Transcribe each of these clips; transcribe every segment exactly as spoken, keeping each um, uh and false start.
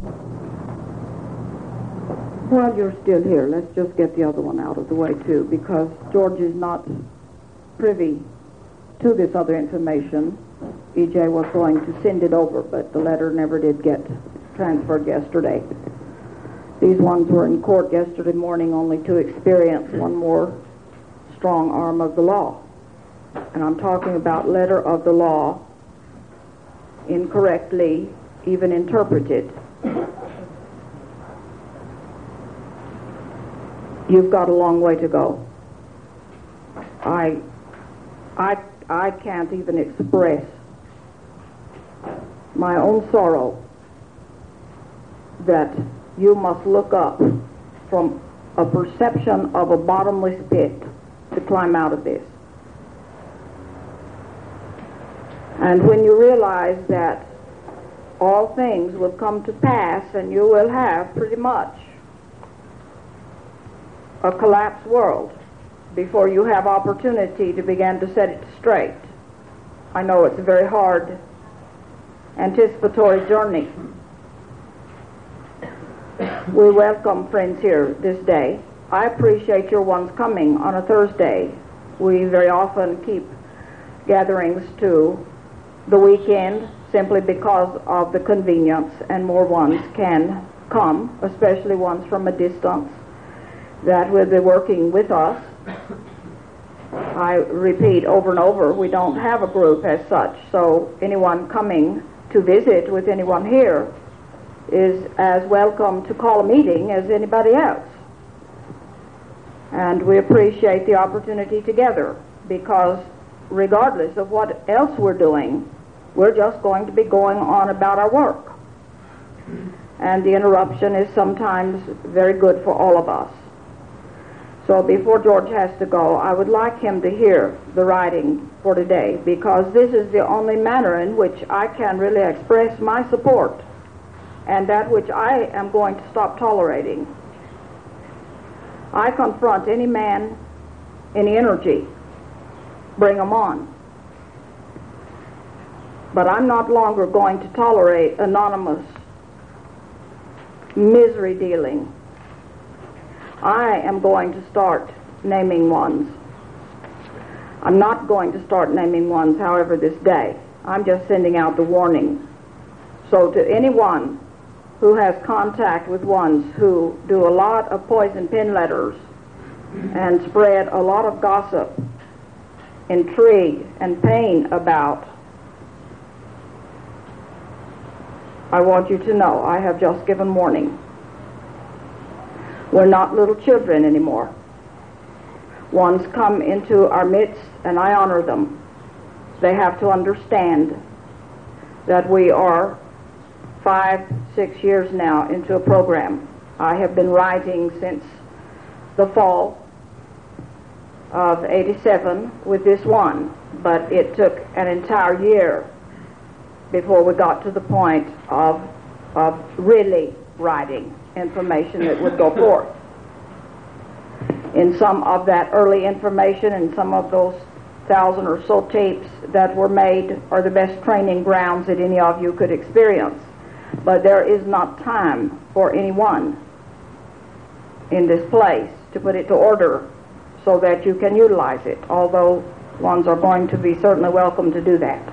While you're still here, let's just get the other one out of the way, too, because George is not privy to this other information. E J was going to send it over, but the letter never did get transferred yesterday. These ones were in court yesterday morning only to experience one more strong arm of the law. And I'm talking about letter of the law incorrectly even interpreted. You've got a long way to go. I, I, I can't even express my own sorrow that you must look up from a perception of a bottomless pit to climb out of this. And when you realize that all things will come to pass and you will have pretty much a collapsed world before you have opportunity to begin to set it straight. I know it's a very hard anticipatory journey. We welcome friends here this day. I appreciate your ones coming on a Thursday. We very often keep gatherings to the weekend simply because of the convenience, and more ones can come, especially ones from a distance that will be working with us. I repeat over and over, we don't have a group as such, so anyone coming to visit with anyone here is as welcome to call a meeting as anybody else. And we appreciate the opportunity together, because regardless of what else we're doing, we're just going to be going on about our work. And the interruption is sometimes very good for all of us. So before George has to go, I would like him to hear the writing for today, because this is the only manner in which I can really express my support, and that which I am going to stop tolerating. I confront any man, any energy, bring them on. But I'm not longer going to tolerate anonymous misery dealing. I am going to start naming ones. I'm not going to start naming ones, however, this day. I'm just sending out the warning. So to anyone who has contact with ones who do a lot of poison pen letters and spread a lot of gossip, intrigue, and pain about, I want you to know I have just given warning. We're not little children anymore. Ones come into our midst, and I honor them. They have to understand that we are five, six years now into a program. I have been writing since the fall of eighty-seven with this one, but it took an entire year before we got to the point of, of really writing information that would go forth. In some of that early information and some of those thousand or so tapes that were made are the best training grounds that any of you could experience. But there is not time for anyone in this place to put it to order so that you can utilize it, although ones are going to be certainly welcome to do that.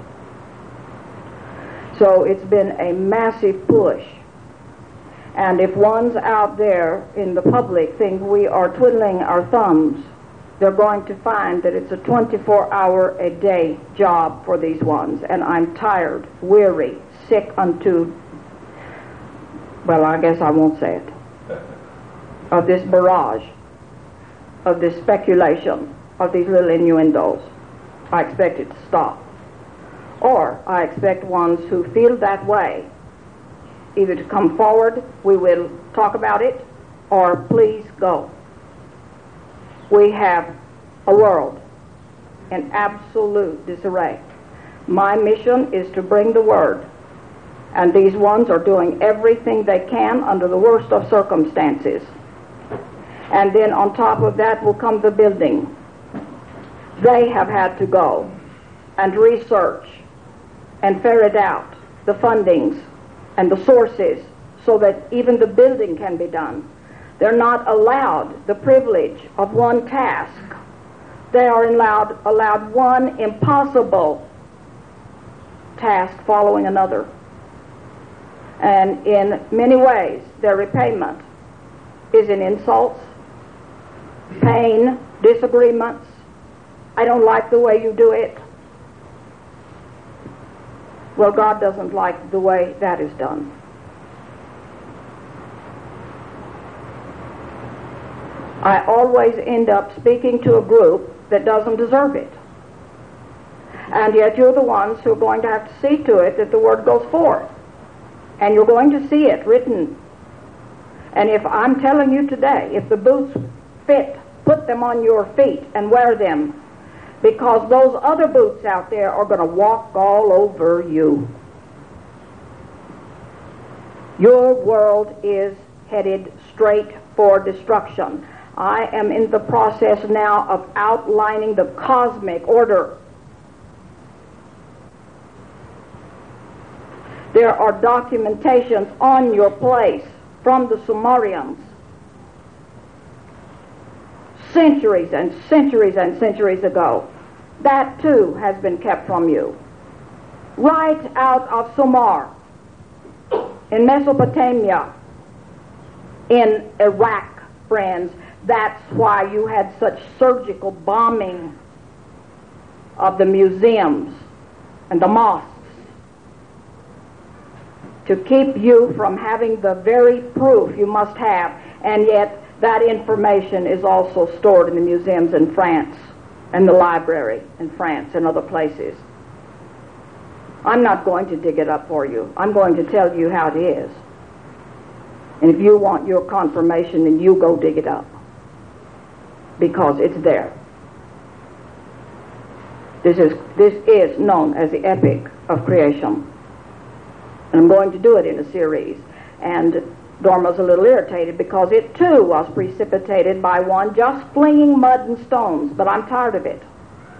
So it's been a massive push. And if one's out there in the public think we are twiddling our thumbs, they're going to find that it's a twenty-four hour a day job for these ones. And I'm tired, weary, sick unto, well, I guess I won't say it, of this barrage, of this speculation, of these little innuendos. I expect it to stop. Or I expect ones who feel that way either to come forward, we will talk about it, or please go. We have a world in absolute disarray. My mission is to bring the word, and these ones are doing everything they can under the worst of circumstances. And then on top of that will come the building. They have had to go and research and ferret out the fundings and the sources so that even the building can be done. They're not allowed the privilege of one task. They are allowed, allowed one impossible task following another. And in many ways, their repayment is in insults, pain, disagreements. I don't like the way you do it. Well, God doesn't like the way that is done. I always end up speaking to a group that doesn't deserve it. And yet you're the ones who are going to have to see to it that the word goes forth. And you're going to see it written. And if I'm telling you today, if the boots fit, put them on your feet and wear them, because those other boots out there are going to walk all over you. Your world is headed straight for destruction. I am in the process now of outlining the cosmic order. There are documentations on your place from the Sumerians. Centuries and centuries and centuries ago. That too has been kept from you. Right out of Sumer, in Mesopotamia, in Iraq, friends. That's why you had such surgical bombing of the museums and the mosques, to keep you from having the very proof you must have. And yet that information is also stored in the museums in France and the library in France and other places. I'm not going to dig it up for you. I'm going to tell you how it is. And if you want your confirmation, then you go dig it up, because it's there. This is, this is known as the epic of creation. And I'm going to do it in a series. And Dorma's a little irritated because it too was precipitated by one just flinging mud and stones, but I'm tired of it.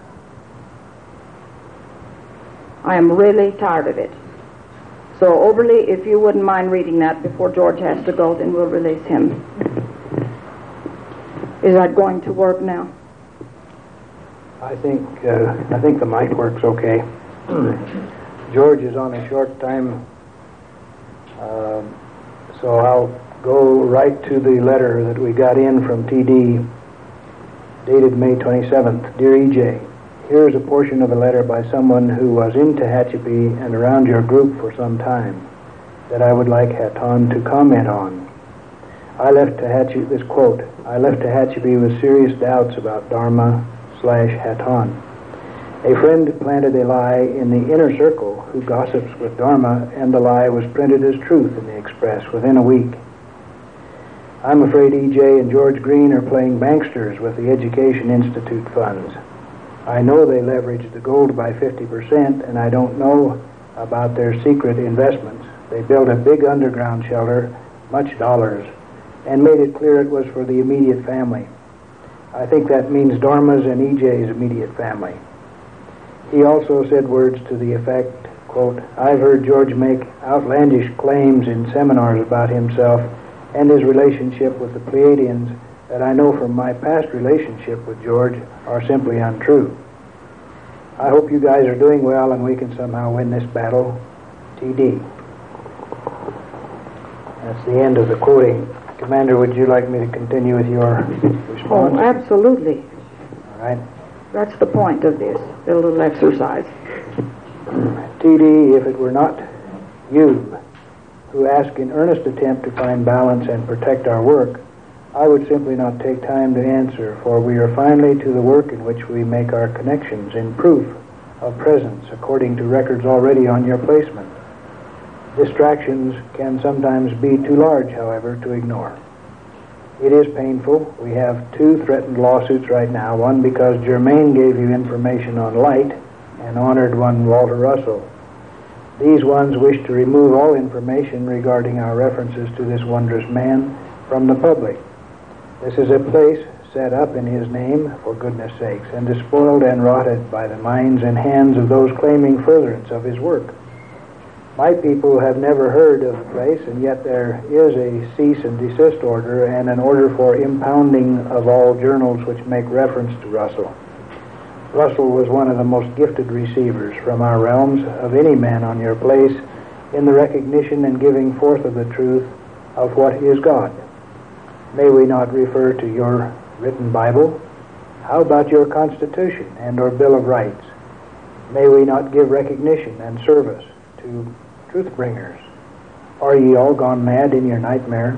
I am really tired of it. So Overly, if you wouldn't mind reading that before George has to go, then we'll release him. Is that going to work now? I think uh, I think the mic works okay. George is on a short time, uh, so I'll go right to the letter that we got in from T D, dated May twenty-seventh. Dear E J, here is a portion of a letter by someone who was in Tehachapi and around your group for some time that I would like Haton to comment on. I left Tehachapi, this quote, I left Tehachapi with serious doubts about Dharma slash Haton. A friend planted a lie in the inner circle who gossips with Dharma, and the lie was printed as truth in the Express within a week. I'm afraid E J and George Green are playing banksters with the Education Institute funds. I know they leveraged the gold by fifty percent, and I don't know about their secret investments. They built a big underground shelter, much dollars, and made it clear it was for the immediate family. I think that means Dharma's and E J's immediate family. He also said words to the effect, quote, I've heard George make outlandish claims in seminars about himself and his relationship with the Pleiadians that I know from my past relationship with George are simply untrue. I hope you guys are doing well and we can somehow win this battle. T D. That's the end of the quoting. Commander, would you like me to continue with your response? Oh, absolutely. All right. That's the point of this, the little exercise. T D, if it were not you who ask in earnest attempt to find balance and protect our work, I would simply not take time to answer, for we are finally to the work in which we make our connections in proof of presence according to records already on your placement. Distractions can sometimes be too large, however, to ignore. It is painful. We have two threatened lawsuits right now, one because Germain gave you information on light and honored one Walter Russell. These ones wish to remove all information regarding our references to this wondrous man from the public. This is a place set up in his name, for goodness sakes, and is spoiled and rotted by the minds and hands of those claiming furtherance of his work. My people have never heard of the place, and yet there is a cease and desist order and an order for impounding of all journals which make reference to Russell. Russell was one of the most gifted receivers from our realms of any man on your place in the recognition and giving forth of the truth of what is God. May we not refer to your written Bible? How about your Constitution and or Bill of Rights? May we not give recognition and service to truth bringers? Are ye all gone mad in your nightmare?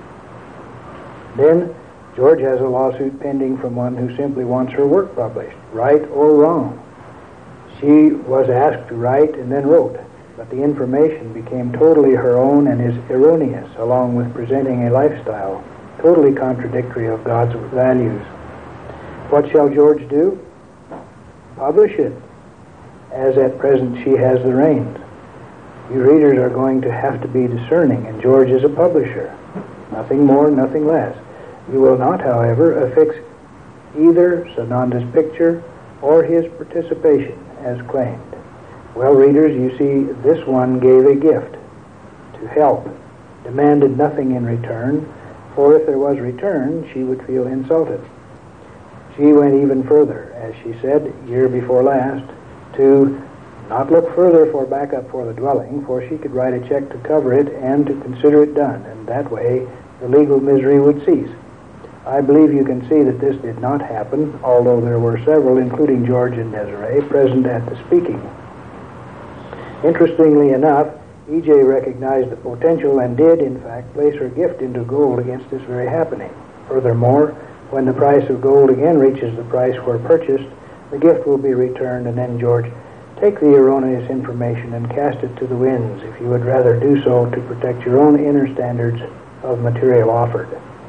Then George has a lawsuit pending from one who simply wants her work published, right or wrong. She was asked to write and then wrote, but the information became totally her own and is erroneous, along with presenting a lifestyle totally contradictory of God's values. What shall George do? Publish it, as at present she has the reins. You readers are going to have to be discerning, and George is a publisher. Nothing more, nothing less. You will not, however, affix either Sananda's picture or his participation as claimed. Well, readers, you see, this one gave a gift to help, demanded nothing in return, for if there was return, she would feel insulted. She went even further, as she said, year before last, to not look further for backup for the dwelling, for she could write a check to cover it and to consider it done, and that way the legal misery would cease. I believe you can see that this did not happen, although there were several, including George and Desiree, present at the speaking. Interestingly enough, E J recognized the potential and did, in fact, place her gift into gold against this very happening. Furthermore, when the price of gold again reaches the price where purchased, the gift will be returned, and then, George, take the erroneous information and cast it to the winds if you would rather do so to protect your own inner standards of material offered.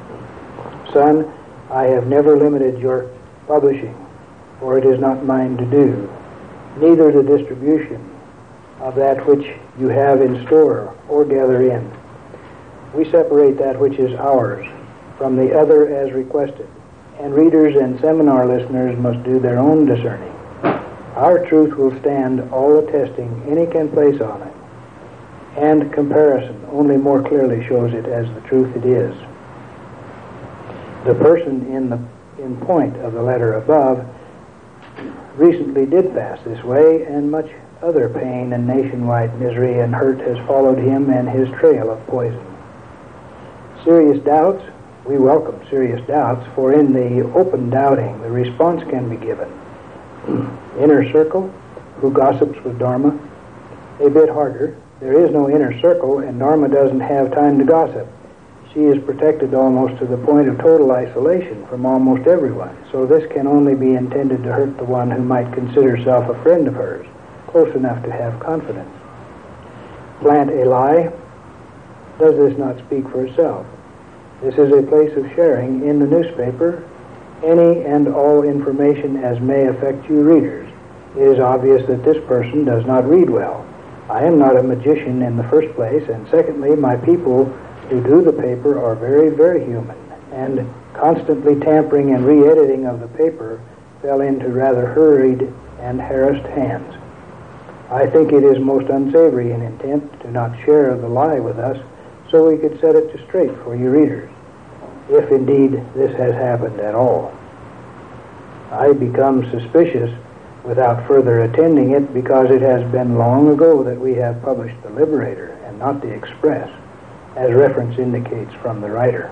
Son, I have never limited your publishing, for it is not mine to do, neither the distribution of that which you have in store or gather in. We separate that which is ours from the other as requested, and readers and seminar listeners must do their own discerning. Our truth will stand all the testing any can place on it, and comparison only more clearly shows it as the truth it is. The person in the in point of the letter above recently did pass this way, and much other pain and nationwide misery and hurt has followed him and his trail of poison. Serious doubts? We welcome serious doubts, for in the open doubting the response can be given. Inner circle? Who gossips with Dharma? A bit harder. There is no inner circle, and Dharma doesn't have time to gossip. She is protected almost to the point of total isolation from almost everyone, so this can only be intended to hurt the one who might consider herself a friend of hers, close enough to have confidence. Plant a lie? Does this not speak for itself? This is a place of sharing in the newspaper any and all information as may affect you readers. It is obvious that this person does not read well. I am not a magician in the first place, and secondly, my people who do the paper are very, very human, and constantly tampering and re-editing of the paper fell into rather hurried and harassed hands. I think it is most unsavory in intent to not share the lie with us, so we could set it to straight for you readers, if indeed this has happened at all. I become suspicious without further attending it because it has been long ago that we have published the Liberator and not the Express, as reference indicates from the writer.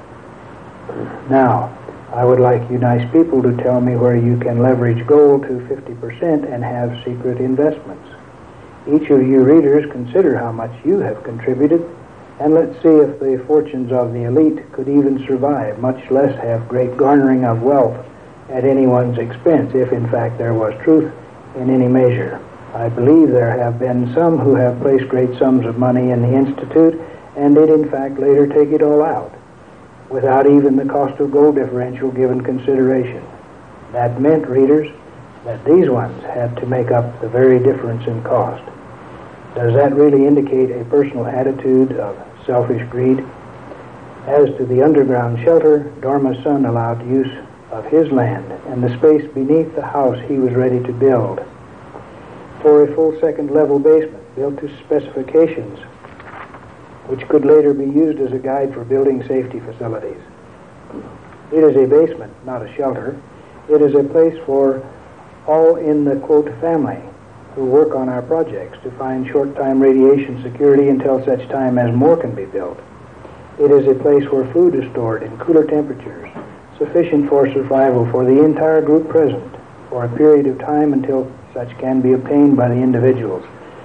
Now, I would like you nice people to tell me where you can leverage gold to fifty percent and have secret investments. Each of you readers consider how much you have contributed, and let's see if the fortunes of the elite could even survive, much less have great garnering of wealth at anyone's expense, if in fact there was truth in any measure. I believe there have been some who have placed great sums of money in the Institute and did in fact later take it all out, without even the cost of gold differential given consideration. That meant, readers, that these ones had to make up the very difference in cost. Does that really indicate a personal attitude of selfish greed? As to the underground shelter, Dharma's son allowed use of his land and the space beneath the house he was ready to build for a full second level basement. built to specifications, which could later be used as a guide for building safety facilities. It is a basement, not a shelter. It is a place for all in the, quote, family who work on our projects to find short-time radiation security until such time as more can be built. It is a place where food is stored in cooler temperatures, sufficient for survival for the entire group present for a period of time until such can be obtained by the individuals.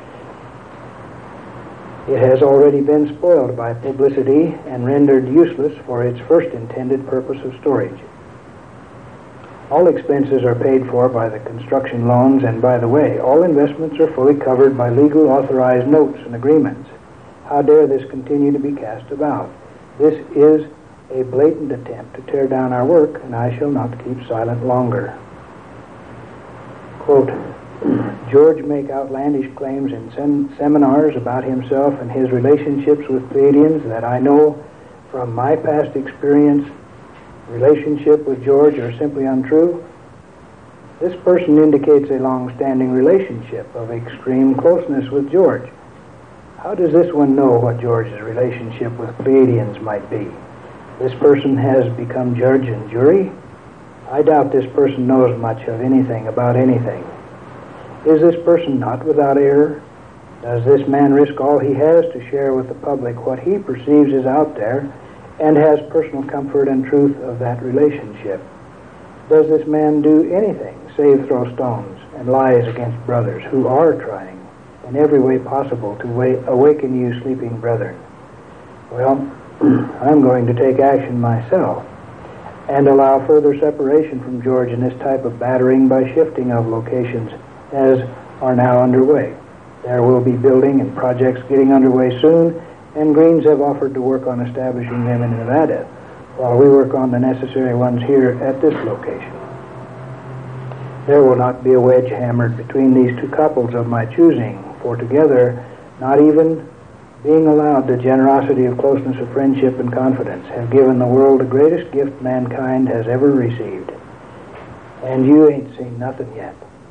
It has already been spoiled by publicity and rendered useless for its first intended purpose of storage. All expenses are paid for by the construction loans, and by the way, all investments are fully covered by legal authorized notes and agreements. How dare this continue to be cast about? This is a blatant attempt to tear down our work, and I shall not keep silent longer. Quote, George make outlandish claims in sem- seminars about himself and his relationships with Pleiadians that I know from my past experience relationship with George are simply untrue. This person indicates a long-standing relationship of extreme closeness with George. How does this one know what George's relationship with Pleiadians might be? This person has become judge and jury? I doubt this person knows much of anything about anything. Is this person not without error? Does this man risk all he has to share with the public what he perceives is out there and has personal comfort and truth of that relationship? Does this man do anything save throw stones and lies against brothers who are trying in every way possible to wa- awaken you sleeping brethren? Well, I'm going to take action myself and allow further separation from George in this type of battering by shifting of locations as are now underway. There will be building and projects getting underway soon, and Greens have offered to work on establishing them in Nevada, while we work on the necessary ones here at this location. There will not be a wedge hammered between these two couples of my choosing, for together, not even being allowed the generosity of closeness of friendship and confidence, have given the world the greatest gift mankind has ever received. And you ain't seen nothing yet.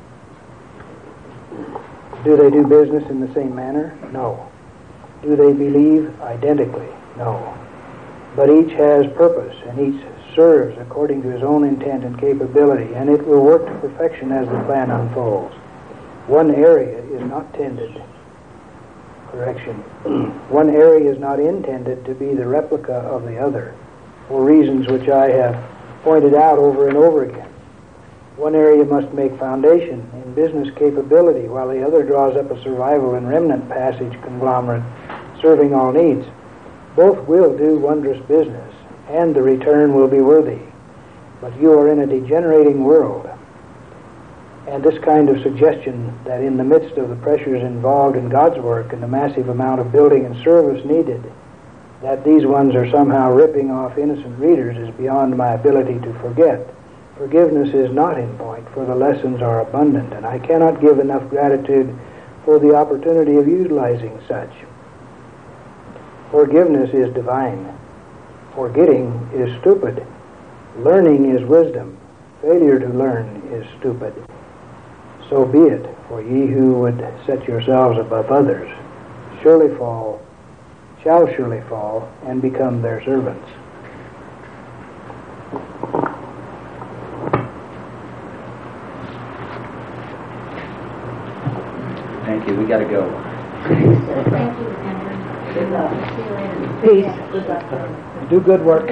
Do they do business in the same manner? No. Do they believe identically? No. But each has purpose, and each serves according to his own intent and capability, and it will work to perfection as the plan unfolds. One area is not tended, correction, one area is not intended to be the replica of the other, for reasons which I have pointed out over and over again. One area must make foundation in business capability, while the other draws up a survival and remnant passage conglomerate serving all needs. Both will do wondrous business, and the return will be worthy. But you are in a degenerating world, and this kind of suggestion that in the midst of the pressures involved in God's work and the massive amount of building and service needed, that these ones are somehow ripping off innocent readers is beyond my ability to forget. Forgiveness is not in point, for the lessons are abundant, and I cannot give enough gratitude for the opportunity of utilizing such. Forgiveness is divine. Forgetting is stupid. Learning is wisdom. Failure to learn is stupid. So be it, for ye who would set yourselves above others surely fall, shall surely fall, and become their servants. Thank you. We got to go. Thank you, Andrew. Good luck. See you later. Peace. Good luck. Do good work.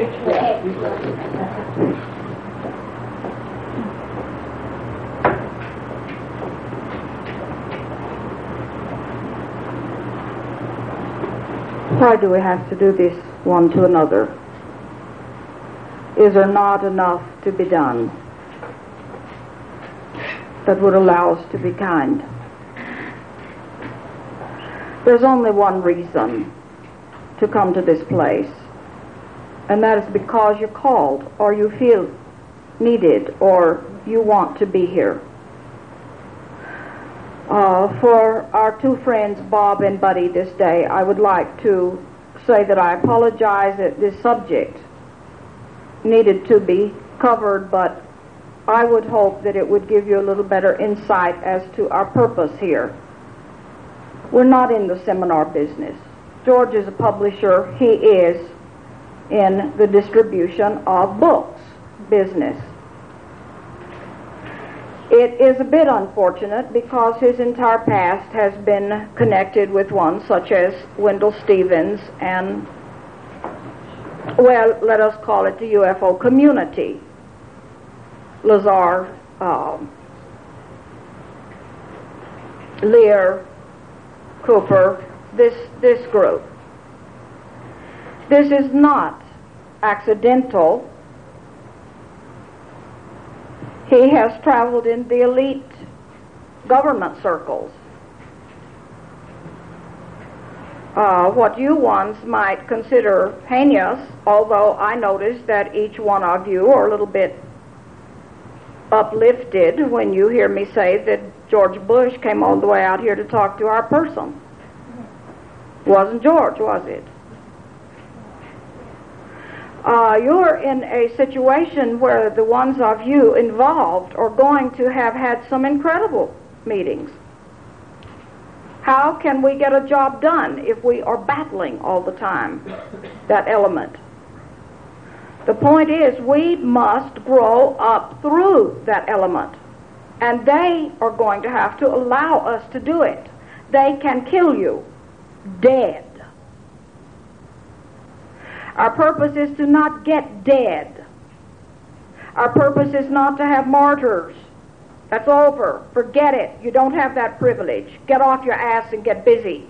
Why do we have to do this one to another? Is there not enough to be done that would allow us to be kind? There's only one reason to come to this place, and that is because you're called, or you feel needed, or you want to be here. Uh, for our two friends, Bob and Buddy, this day, I would like to say that I apologize that this subject needed to be covered, but I would hope that it would give you a little better insight as to our purpose here. We're not in the seminar business. George is a publisher. He is in the distribution of books business. It is a bit unfortunate because his entire past has been connected with one such as Wendell Stevens and, well, let us call it the U F O community. Lazar, um, Lear, Cooper, this, this group. This is not accidental. He has traveled in the elite government circles. Uh, what you ones might consider heinous, although I notice that each one of you are a little bit uplifted when you hear me say that George Bush came all the way out here to talk to our person. Wasn't George, was it? Uh, you're in a situation where the ones of you involved are going to have had some incredible meetings. How can we get a job done if we are battling all the time that element? The point is we must grow up through that element, and they are going to have to allow us to do it. They can kill you dead. Our purpose is to not get dead. Our purpose is not to have martyrs. That's over. Forget it. You don't have that privilege. Get off your ass and get busy.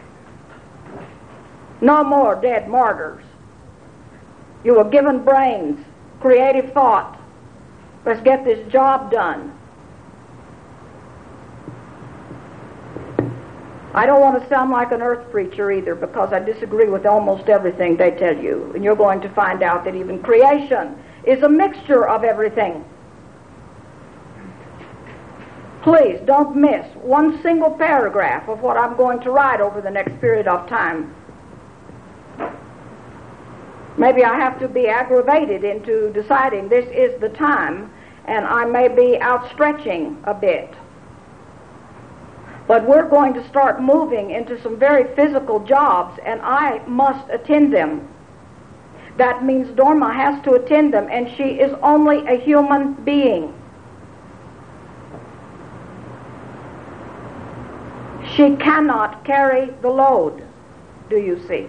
No more dead martyrs. You were given brains, creative thought. Let's get this job done. I don't want to sound like an earth preacher either, because I disagree with almost everything they tell you. And you're going to find out that even creation is a mixture of everything. Please don't miss one single paragraph of what I'm going to write over the next period of time. Maybe I have to be aggravated into deciding this is the time, and I may be outstretching a bit. But we're going to start moving into some very physical jobs, and I must attend them. That means Dorma has to attend them, and she is only a human being. She cannot carry the load, do you see?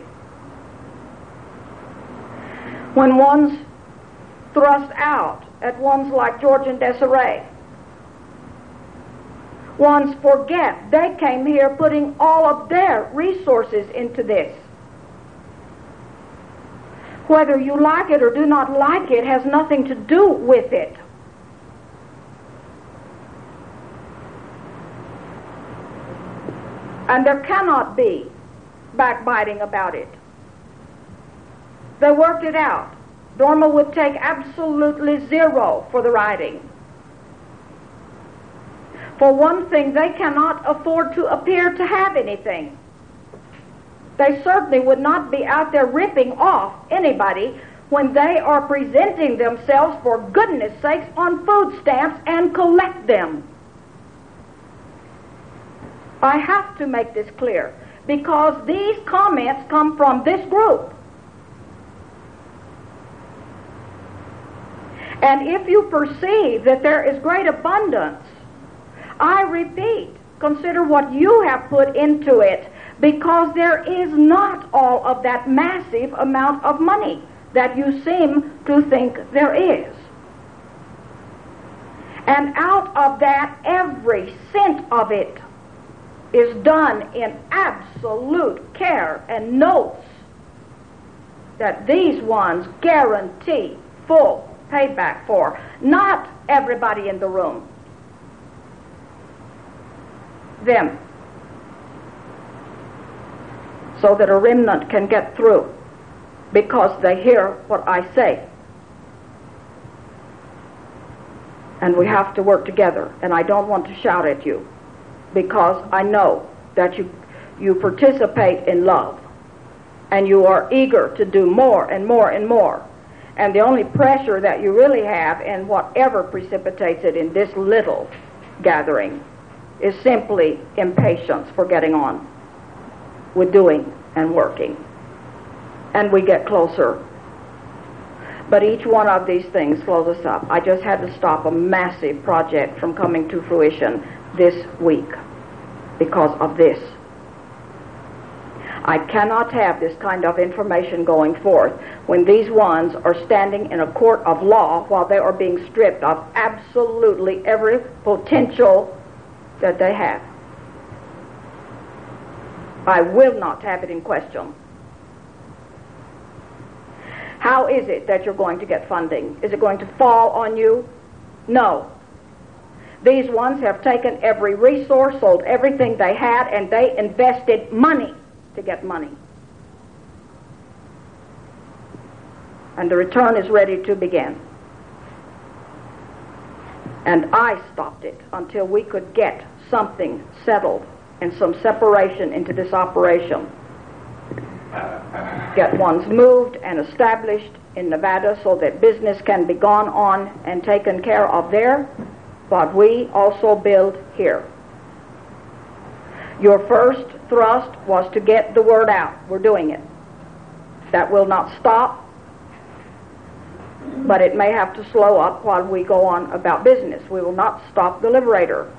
When one's thrust out at ones like George and Desiree, ones forget they came here putting all of their resources into this. Whether you like it or do not like it has nothing to do with it. And there cannot be backbiting about it. They worked it out. Dorma would take absolutely zero for the writing. For one thing, they cannot afford to appear to have anything. They certainly would not be out there ripping off anybody when they are presenting themselves, for goodness sakes, on food stamps and collect them. I have to make this clear, because these comments come from this group. And if you perceive that there is great abundance, I repeat, consider what you have put into it, because there is not all of that massive amount of money that you seem to think there is. And out of that, every cent of it is done in absolute care and notes that these ones guarantee full payback for. Not everybody in the room. Them. So that a remnant can get through because they hear what I say. And we have to work together. And I don't want to shout at you, because I know that you, you participate in love, and you are eager to do more and more and more. And the only pressure that you really have, and whatever precipitates it in this little gathering, is simply impatience for getting on. with doing and working. And we get closer. But each one of these things slows us up. I just had to stop a massive project from coming to fruition this week because of this. I cannot have this kind of information going forth when these ones are standing in a court of law while they are being stripped of absolutely every potential that they have. I will not have it in question. How is it that you're going to get funding? Is it going to fall on you? No. These ones have taken every resource, sold everything they had, and they invested money to get money. And the return is ready to begin. And I stopped it until we could get something settled and some separation into this operation. Get ones moved and established in Nevada so that business can be gone on and taken care of there, but we also build here. Your first thrust was to get the word out. We're doing it. That will not stop, but it may have to slow up while we go on about business. We will not stop the Liberator.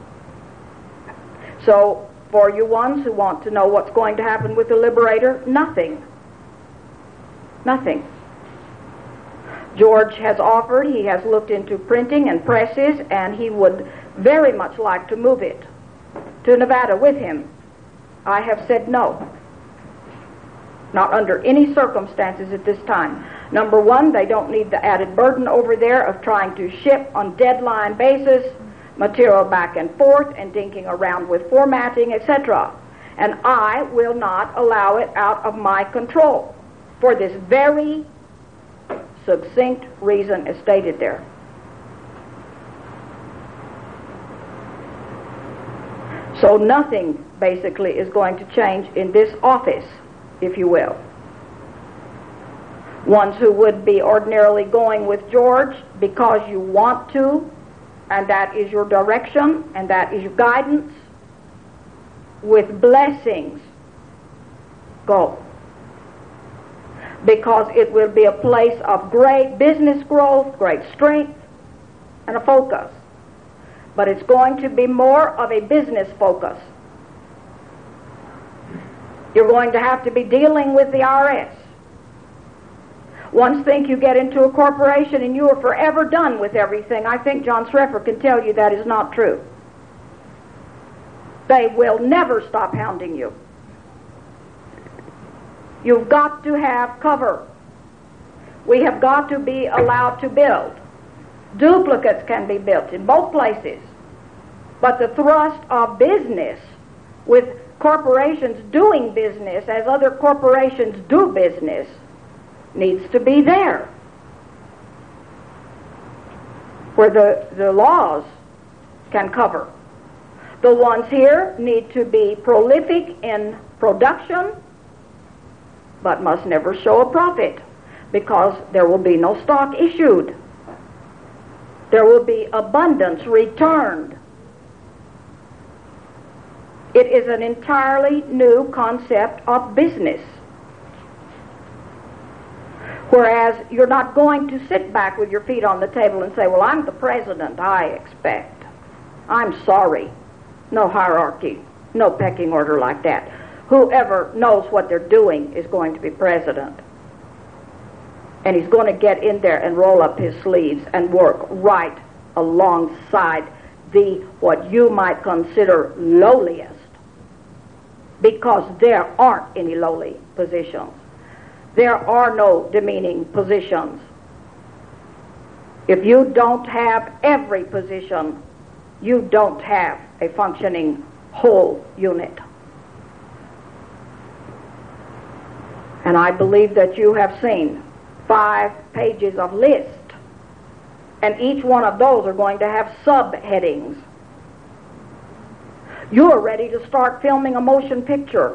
So, for you ones who want to know what's going to happen with the Liberator, nothing. Nothing. George has offered, he has looked into printing and presses, and he would very much like to move it to Nevada with him. I have said no. Not under any circumstances at this time. Number one, they don't need the added burden over there of trying to ship on deadline basis material back and forth and dinking around with formatting, et cetera. And I will not allow it out of my control for this very succinct reason as stated there. So nothing basically is going to change in this office, if you will. Ones who would be ordinarily going with George because you want to, and that is your direction, and that is your guidance, with blessings, go. Because it will be a place of great business growth, great strength, and a focus. But it's going to be more of a business focus. You're going to have to be dealing with the I R S. Once think you get into a corporation and you are forever done with everything, I think John Sreffer can tell you that is not true. They will never stop hounding you. You've got to have cover. We have got to be allowed to build. Duplicates can be built in both places. But the thrust of business, with corporations doing business as other corporations do business, needs to be there. Where the, the laws can cover. The ones here need to be prolific in production, but must never show a profit, because there will be no stock issued. There will be abundance returned. It is an entirely new concept of business. Whereas you're not going to sit back with your feet on the table and say, well, I'm the president, I expect. I'm sorry. No hierarchy, no pecking order like that. Whoever knows what they're doing is going to be president. And he's going to get in there and roll up his sleeves and work right alongside the, what you might consider lowliest. Because there aren't any lowly positions. There are no demeaning positions. If you don't have every position, you don't have a functioning whole unit. And I believe that you have seen five pages of list, and each one of those are going to have subheadings. You're ready to start filming a motion picture.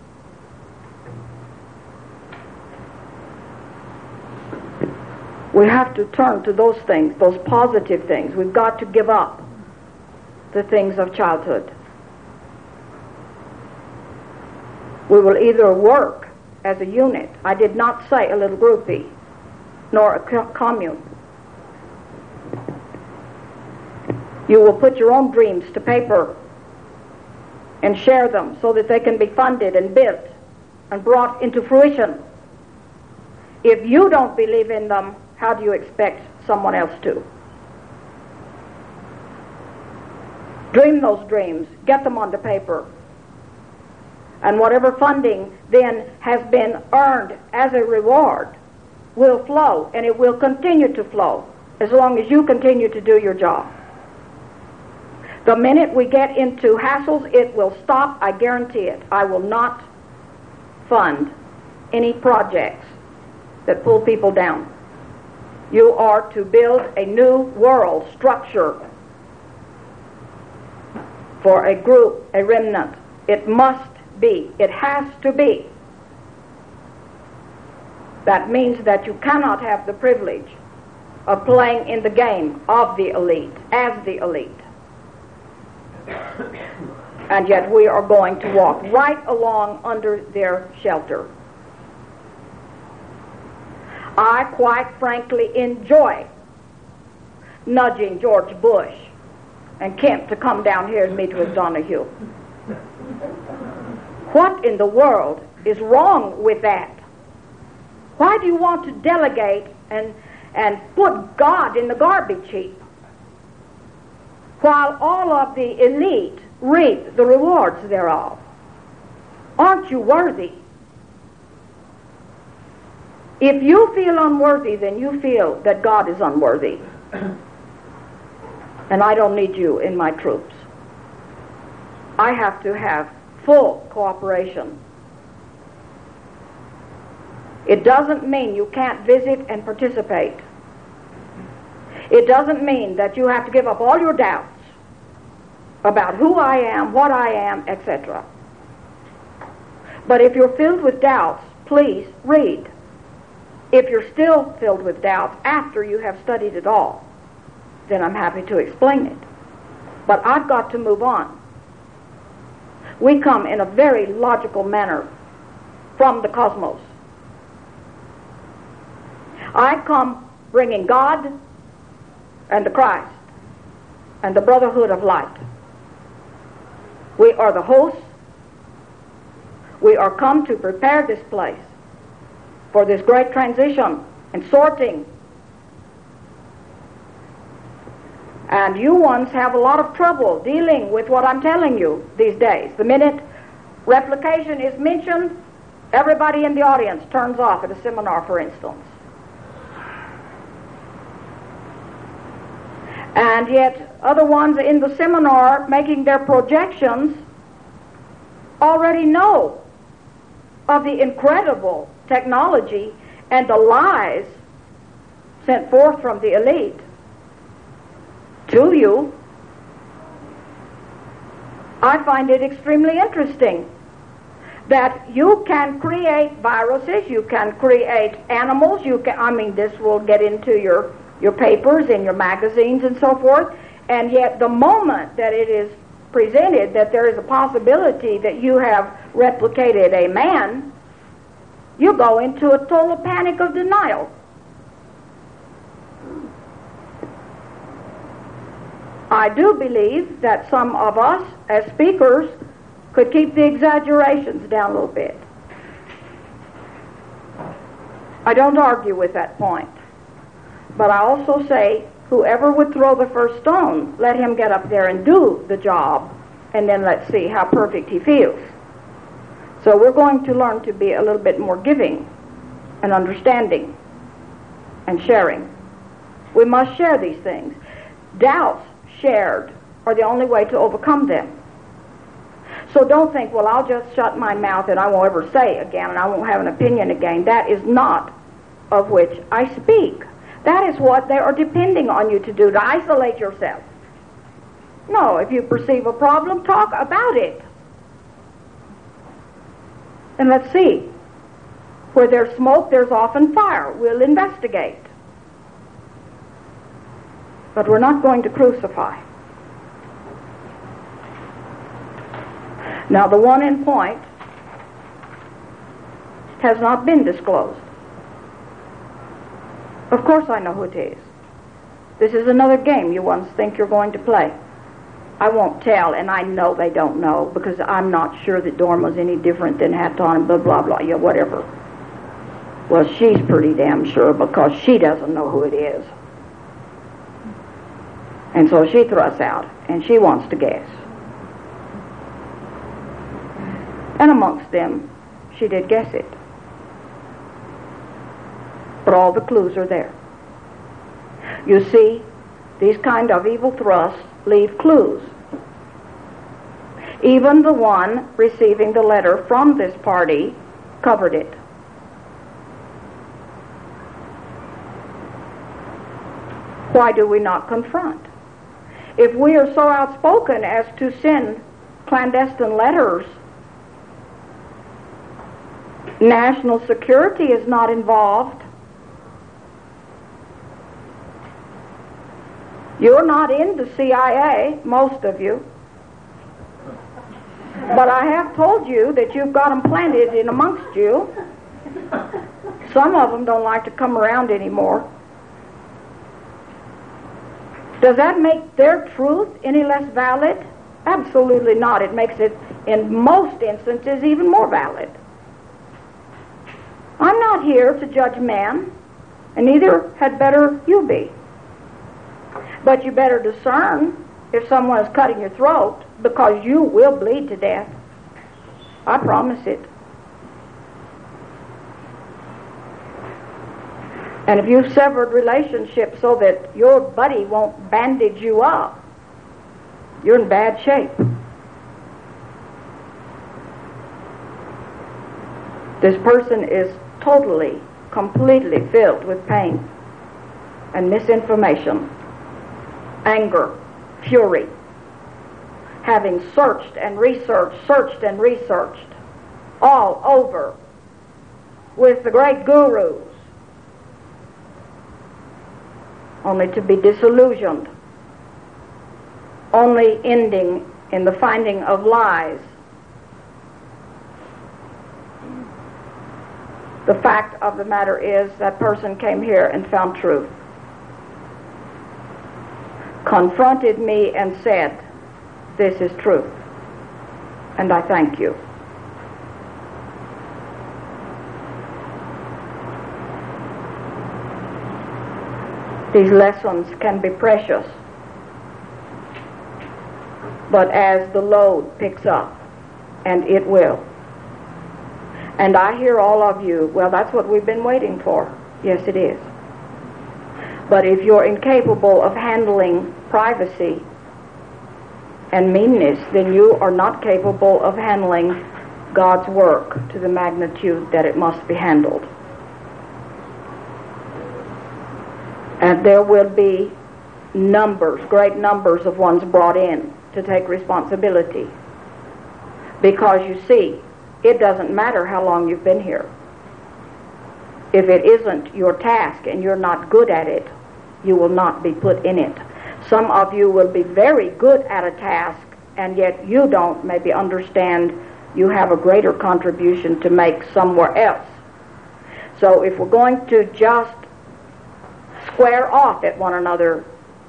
We have to turn to those things, those positive things. We've got to give up the things of childhood. We will either work as a unit. I did not say a little groupie, nor a co- commune. You will put your own dreams to paper and share them so that they can be funded and built and brought into fruition. If you don't believe in them, how do you expect someone else to? Dream those dreams, get them onto paper. And whatever funding then has been earned as a reward will flow, and it will continue to flow as long as you continue to do your job. The minute we get into hassles, it will stop, I guarantee it. I will not fund any projects that pull people down. You are to build a new world structure for a group, a remnant. It must be. It has to be. That means that you cannot have the privilege of playing in the game of the elite, as the elite. And yet we are going to walk right along under their shelter. I quite frankly enjoy nudging George Bush and Kemp to come down here and meet with Donahue. What in the world is wrong with that? Why do you want to delegate and, and put God in the garbage heap while all of the elite reap the rewards thereof? Aren't you worthy? If you feel unworthy, then you feel that God is unworthy. And I don't need you in my troops. I have to have full cooperation. It doesn't mean you can't visit and participate. It doesn't mean that you have to give up all your doubts about who I am, what I am, et cetera. But if you're filled with doubts, please read. If you're still filled with doubts after you have studied it all, then I'm happy to explain it. But I've got to move on. We come in a very logical manner from the cosmos. I come bringing God and the Christ and the brotherhood of light. We are the hosts. We are come to prepare this place for this great transition and sorting. And you ones have a lot of trouble dealing with what I'm telling you these days. The minute replication is mentioned, everybody in the audience turns off at a seminar, for instance. And yet other ones in the seminar making their projections already know of the incredible technology and the lies sent forth from the elite to you. I find it extremely interesting that you can create viruses, you can create animals, you can, I mean, this will get into your, your papers and your magazines and so forth, and yet the moment that it is presented that there is a possibility that you have replicated a man, you go into a total panic of denial. I do believe that some of us, as speakers, could keep the exaggerations down a little bit. I don't argue with that point. But I also say, whoever would throw the first stone, let him get up there and do the job, and then let's see how perfect he feels. So we're going to learn to be a little bit more giving and understanding and sharing. We must share these things. Doubts shared are the only way to overcome them. So don't think, well, I'll just shut my mouth and I won't ever say again and I won't have an opinion again. That is not of which I speak. That is what they are depending on you to do, to isolate yourself. No, if you perceive a problem, talk about it. And let's see. Where there's smoke, there's often fire. We'll investigate. But we're not going to crucify. Now, the one in point has not been disclosed. Of course I know who it is. This is another game you ones think you're going to play. I won't tell, and I know they don't know, because I'm not sure that Dorn was any different than Hatton and blah, blah, blah, yeah, whatever. Well, she's pretty damn sure, because she doesn't know who it is. And so she thrusts out, and she wants to guess. And amongst them, she did guess it. But all the clues are there. You see, these kind of evil thrusts leave clues. Even the one receiving the letter from this party covered it. Why do we not confront? If we are so outspoken as to send clandestine letters, national security is not involved. You're not in the C I A, most of you. But I have told you that you've got them planted in amongst you. Some of them don't like to come around anymore. Does that make their truth any less valid? Absolutely not. It makes it, in most instances, even more valid. I'm not here to judge man, and neither had better you be. But you better discern if someone is cutting your throat, because you will bleed to death. I promise it. And if you've severed relationships so that your buddy won't bandage you up, you're in bad shape. This person is totally, completely filled with pain and misinformation, anger, fury, having searched and researched, searched and researched all over with the great gurus, only to be disillusioned, only ending in the finding of lies. The fact of the matter is that person came here and found truth, confronted me and said, this is truth, and I thank you. These lessons can be precious, but as the load picks up, and it will, and I hear all of you, well, that's what we've been waiting for. Yes, it is. But if you're incapable of handling privacy and meanness, then you are not capable of handling God's work to the magnitude that it must be handled. And there will be numbers, great numbers of ones brought in to take responsibility. Because you see, it doesn't matter how long you've been here. If it isn't your task and you're not good at it, you will not be put in it. Some of you will be very good at a task, and yet you don't maybe understand you have a greater contribution to make somewhere else. So if we're going to just square off at one another,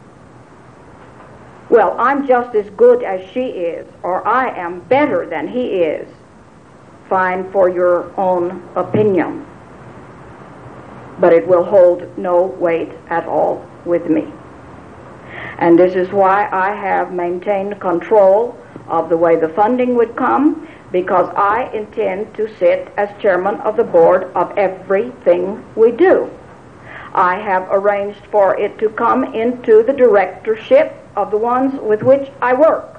well, I'm just as good as she is, or I am better than he is, fine for your own opinion. But it will hold no weight at all with me. And this is why I have maintained control of the way the funding would come, because I intend to sit as chairman of the board of everything we do. I have arranged for it to come into the directorship of the ones with which I work.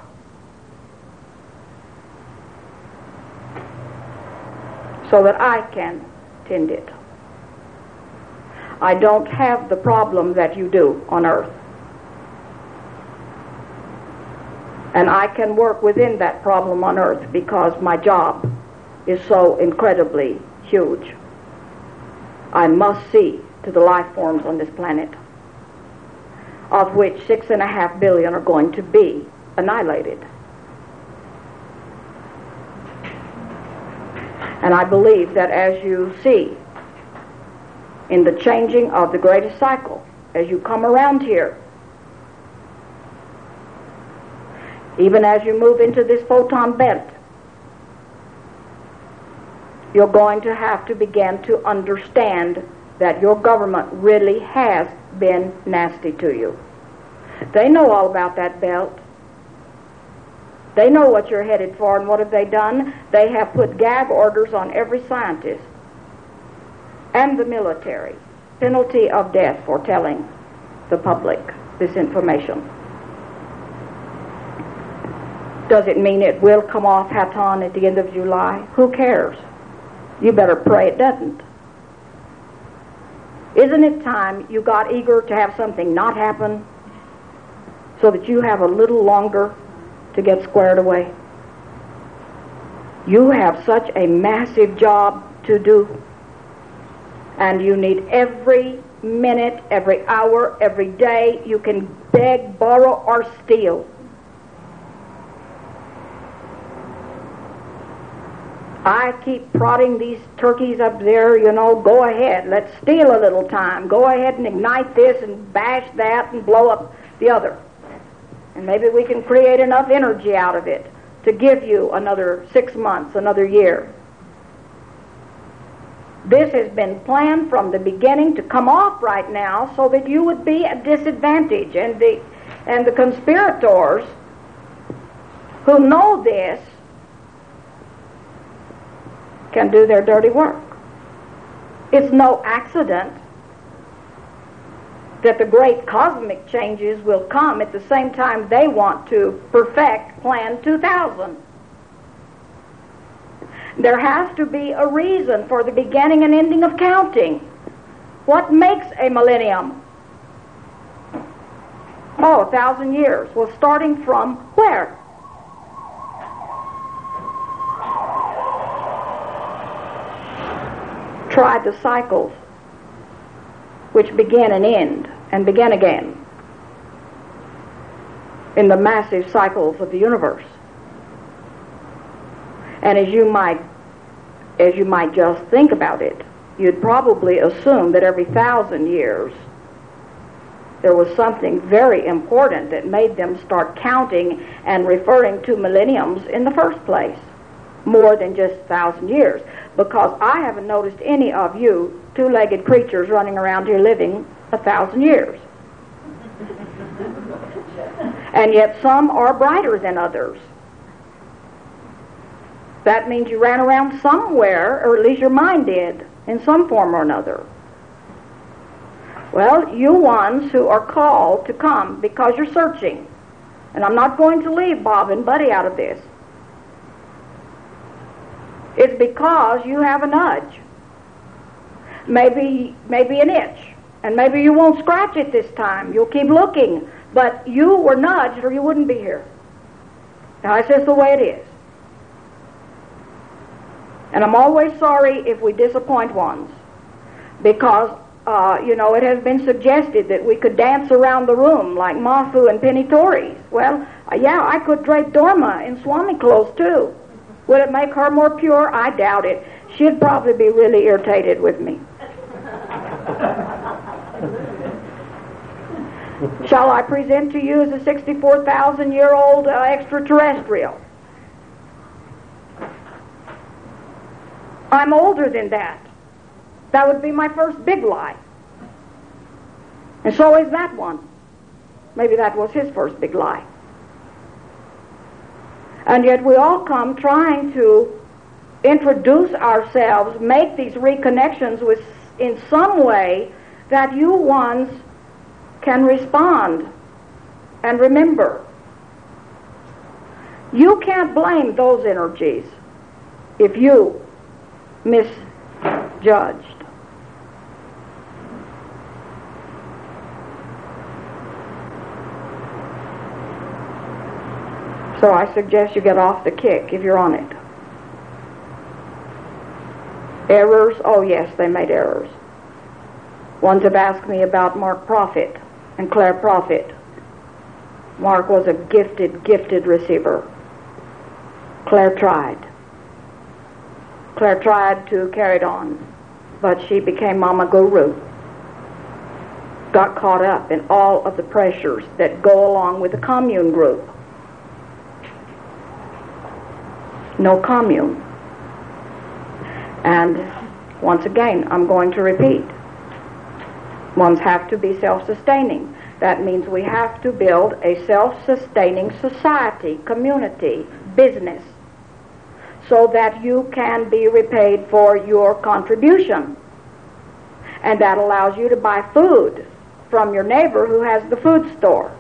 So that I can tend it. I don't have the problem that you do on earth. And I can work within that problem on earth because my job is so incredibly huge. I must see to the life forms on this planet, of which six and a half billion are going to be annihilated. And I believe that as you see in the changing of the greatest cycle, as you come around here, even as you move into this photon belt, you're going to have to begin to understand that your government really has been nasty to you. They know all about that belt. They know what you're headed for, and what have they done? They have put gag orders on every scientist and the military, penalty of death for telling the public this information. Does it mean it will come off Haton at the end of July? Who cares? You better pray it doesn't. Isn't it time you got eager to have something not happen so that you have a little longer to get squared away? You have such a massive job to do, and you need every minute, every hour, every day you can beg, borrow, or steal. I keep prodding these turkeys up there, you know, go ahead, let's steal a little time. Go ahead and ignite this and bash that and blow up the other. And maybe we can create enough energy out of it to give you another six months, another year. This has been planned from the beginning to come off right now so that you would be at disadvantage. And the, and the conspirators who know this can do their dirty work. It's no accident that the great cosmic changes will come at the same time they want to perfect Plan two thousand. There has to be a reason for the beginning and ending of counting. What makes a millennium? Oh, a thousand years. Well, starting from where? Try the cycles which begin and end and begin again in the massive cycles of the universe. And as you might as you might just think about it, you'd probably assume that every thousand years there was something very important that made them start counting and referring to millenniums in the first place, more than just a thousand years. Because I haven't noticed any of you two-legged creatures running around here living a thousand years. And yet some are brighter than others. That means you ran around somewhere, or at least your mind did, in some form or another. Well, you ones who are called to come because you're searching, and I'm not going to leave Bob and Buddy out of this, it's because you have a nudge, maybe maybe an itch, and maybe you won't scratch it this time. You'll keep looking, but you were nudged or you wouldn't be here. Now, that's just the way it is. And I'm always sorry if we disappoint ones, because, uh, you know, it has been suggested that we could dance around the room like Mafu and Penny Tories. Well, uh, yeah, I could drape Dorma in Swami clothes, too. Would it make her more pure? I doubt it. She'd probably be really irritated with me. Shall I present to you as a sixty-four thousand year old uh, extraterrestrial? I'm older than that. That would be my first big lie. And so is that one. Maybe that was his first big lie. And yet we all come trying to introduce ourselves, make these reconnections with, in some way that you ones can respond and remember. You can't blame those energies if you misjudged. So I suggest you get off the kick if you're on it. Errors? Oh yes, they made errors. Ones have asked me about Mark Prophet and Claire Prophet. Mark was a gifted, gifted receiver. Claire tried. Claire tried to carry it on, but she became Mama Guru. Got caught up in all of the pressures that go along with a commune group. No commune. And once again, I'm going to repeat. Ones have to be self-sustaining. That means we have to build a self-sustaining society, community, business, so that you can be repaid for your contribution. And that allows you to buy food from your neighbor who has the food store.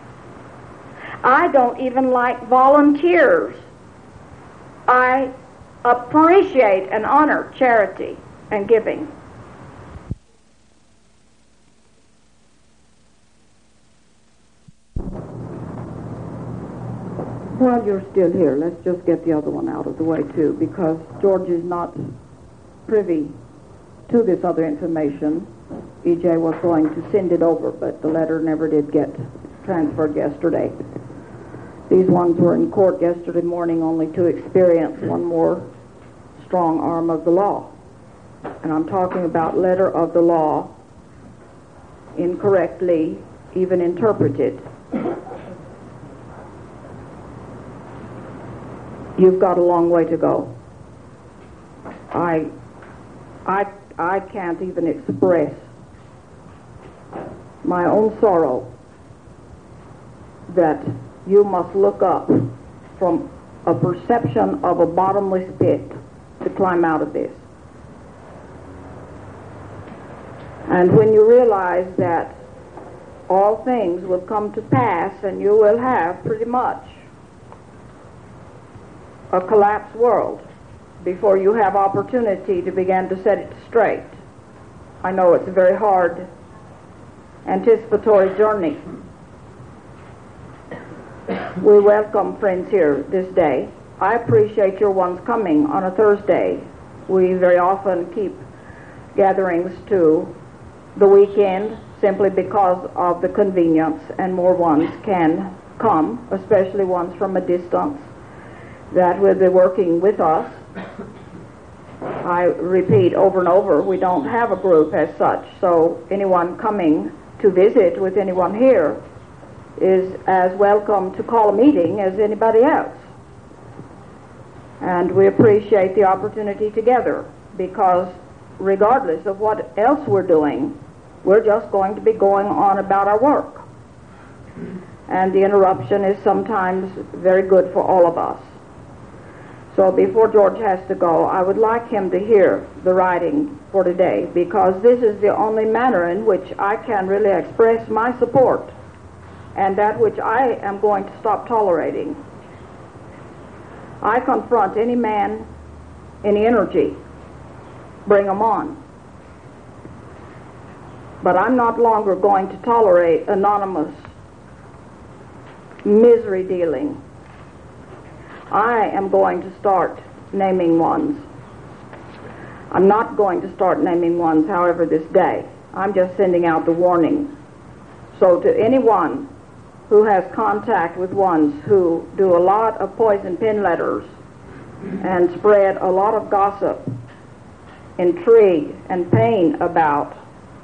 I don't even like volunteers. I appreciate and honor charity and giving. While you're still here, let's just get the other one out of the way too, because George is not privy to this other information. E J was going to send it over, but the letter never did get transferred yesterday. These ones were in court yesterday morning only to experience one more strong arm of the law. And I'm talking about letter of the law incorrectly even interpreted. You've got a long way to go. I, I, I can't even express my own sorrow that you must look up from a perception of a bottomless pit to climb out of this. And when you realize that all things will come to pass and you will have pretty much a collapsed world before you have opportunity to begin to set it straight. I know it's a very hard anticipatory journey. We welcome friends here this day. I appreciate your ones coming on a Thursday. We very often keep gatherings to the weekend simply because of the convenience, and more ones can come, especially ones from a distance that will be working with us. I repeat over and over, we don't have a group as such, so anyone coming to visit with anyone here is as welcome to call a meeting as anybody else. And we appreciate the opportunity together, because regardless of what else we're doing, we're just going to be going on about our work. And the interruption is sometimes very good for all of us. So before George has to go, I would like him to hear the writing for today, because this is the only manner in which I can really express my support and that which I am going to stop tolerating. I confront any man, any energy, bring them on. But I'm not longer going to tolerate anonymous misery dealing. I am going to start naming ones. I'm not going to start naming ones, however, this day. I'm just sending out the warning. So to anyone who has contact with ones who do a lot of poison pen letters and spread a lot of gossip, intrigue, and pain about,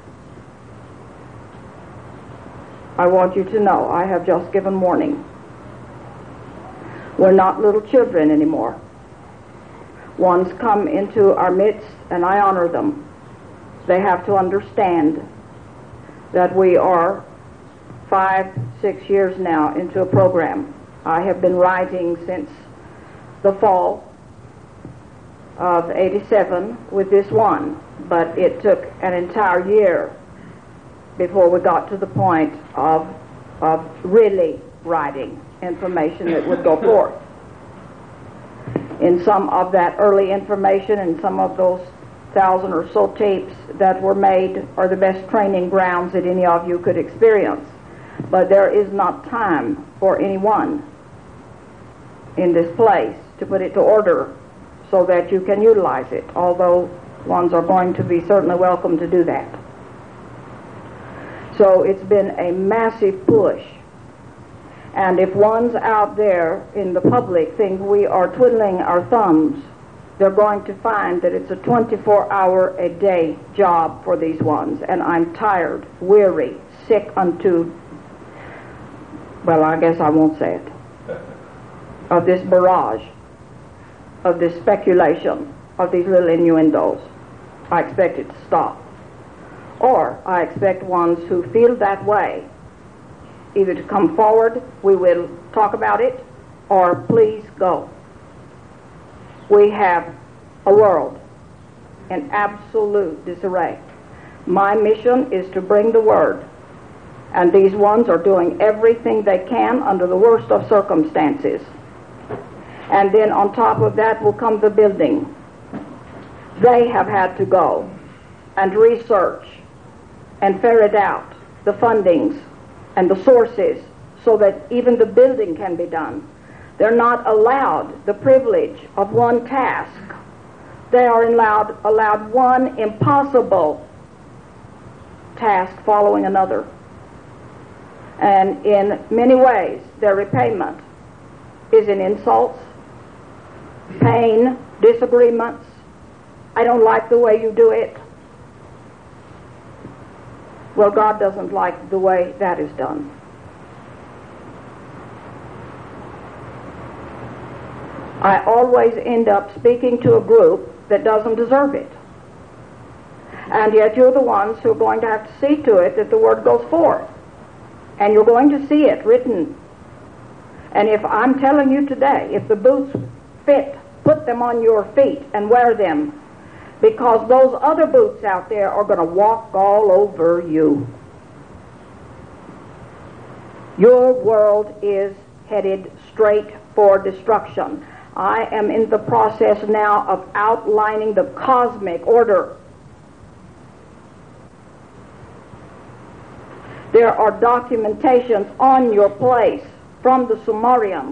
I want you to know I have just given warning. We're not little children anymore. Ones come into our midst, and I honor them. They have to understand that we are five, six years now into a program. I have been writing since the fall of eighty-seven with this one, but it took an entire year before we got to the point of, of really writing information that would go forth. In some of that early information and some of those thousand or so tapes that were made are the best training grounds that any of you could experience. But there is not time for anyone in this place to put it to order so that you can utilize it, although ones are going to be certainly welcome to do that. So it's been a massive push. And if one's out there in the public think we are twiddling our thumbs they're going to find that it's a twenty-four hour a day job for these ones. And I'm tired, weary, sick unto, well, I guess I won't say it, of this barrage, of this speculation, of these little innuendos. I expect it to stop. Or I expect ones who feel that way either to come forward, we will talk about it, or please go. We have a world in absolute disarray. My mission is to bring the word, and these ones are doing everything they can under the worst of circumstances. And then on top of that will come the building. They have had to go and research and ferret out the fundings and the sources so that even the building can be done. They're not allowed the privilege of one task. They are allowed, allowed one impossible task following another. And in many ways, their repayment is in insults, pain, disagreements. I don't like the way you do it. Well, God doesn't like the way that is done. I always end up speaking to a group that doesn't deserve it. And yet you're the ones who are going to have to see to it that the word goes forth. And you're going to see it written. And if I'm telling you today, if the boots fit, put them on your feet and wear them, because those other boots out there are going to walk all over you. Your world is headed straight for destruction. I am in the process now of outlining the cosmic order. There are documentations on your place from the Sumerians.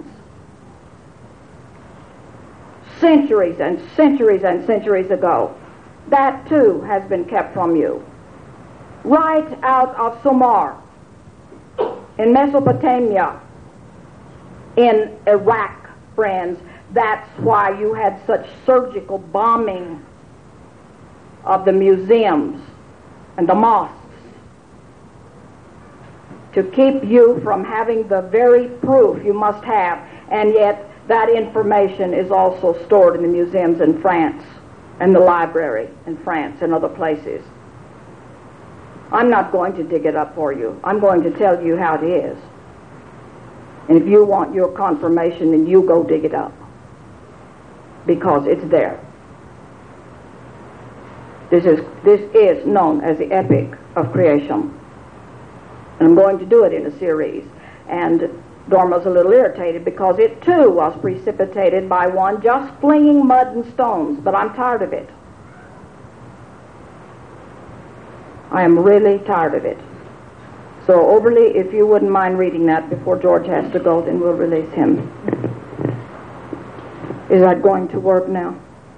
Centuries and centuries and centuries ago. That too has been kept from you. Right out of Sumer, in Mesopotamia, in Iraq, friends. That's why you had such surgical bombing of the museums and the mosques, to keep you from having the very proof you must have. And yet that information is also stored in the museums in France and the library in France and other places. I'm not going to dig it up for you. I'm going to tell you how it is. And if you want your confirmation, then you go dig it up, because it's there. This is, this is known as the epic of creation. And I'm going to do it in a series. And Dorma's a little irritated because it too was precipitated by one just flinging mud and stones, but I'm tired of it. I am really tired of it. So Overly, if you wouldn't mind reading that before George has to go, then we'll release him. Is that going to work now?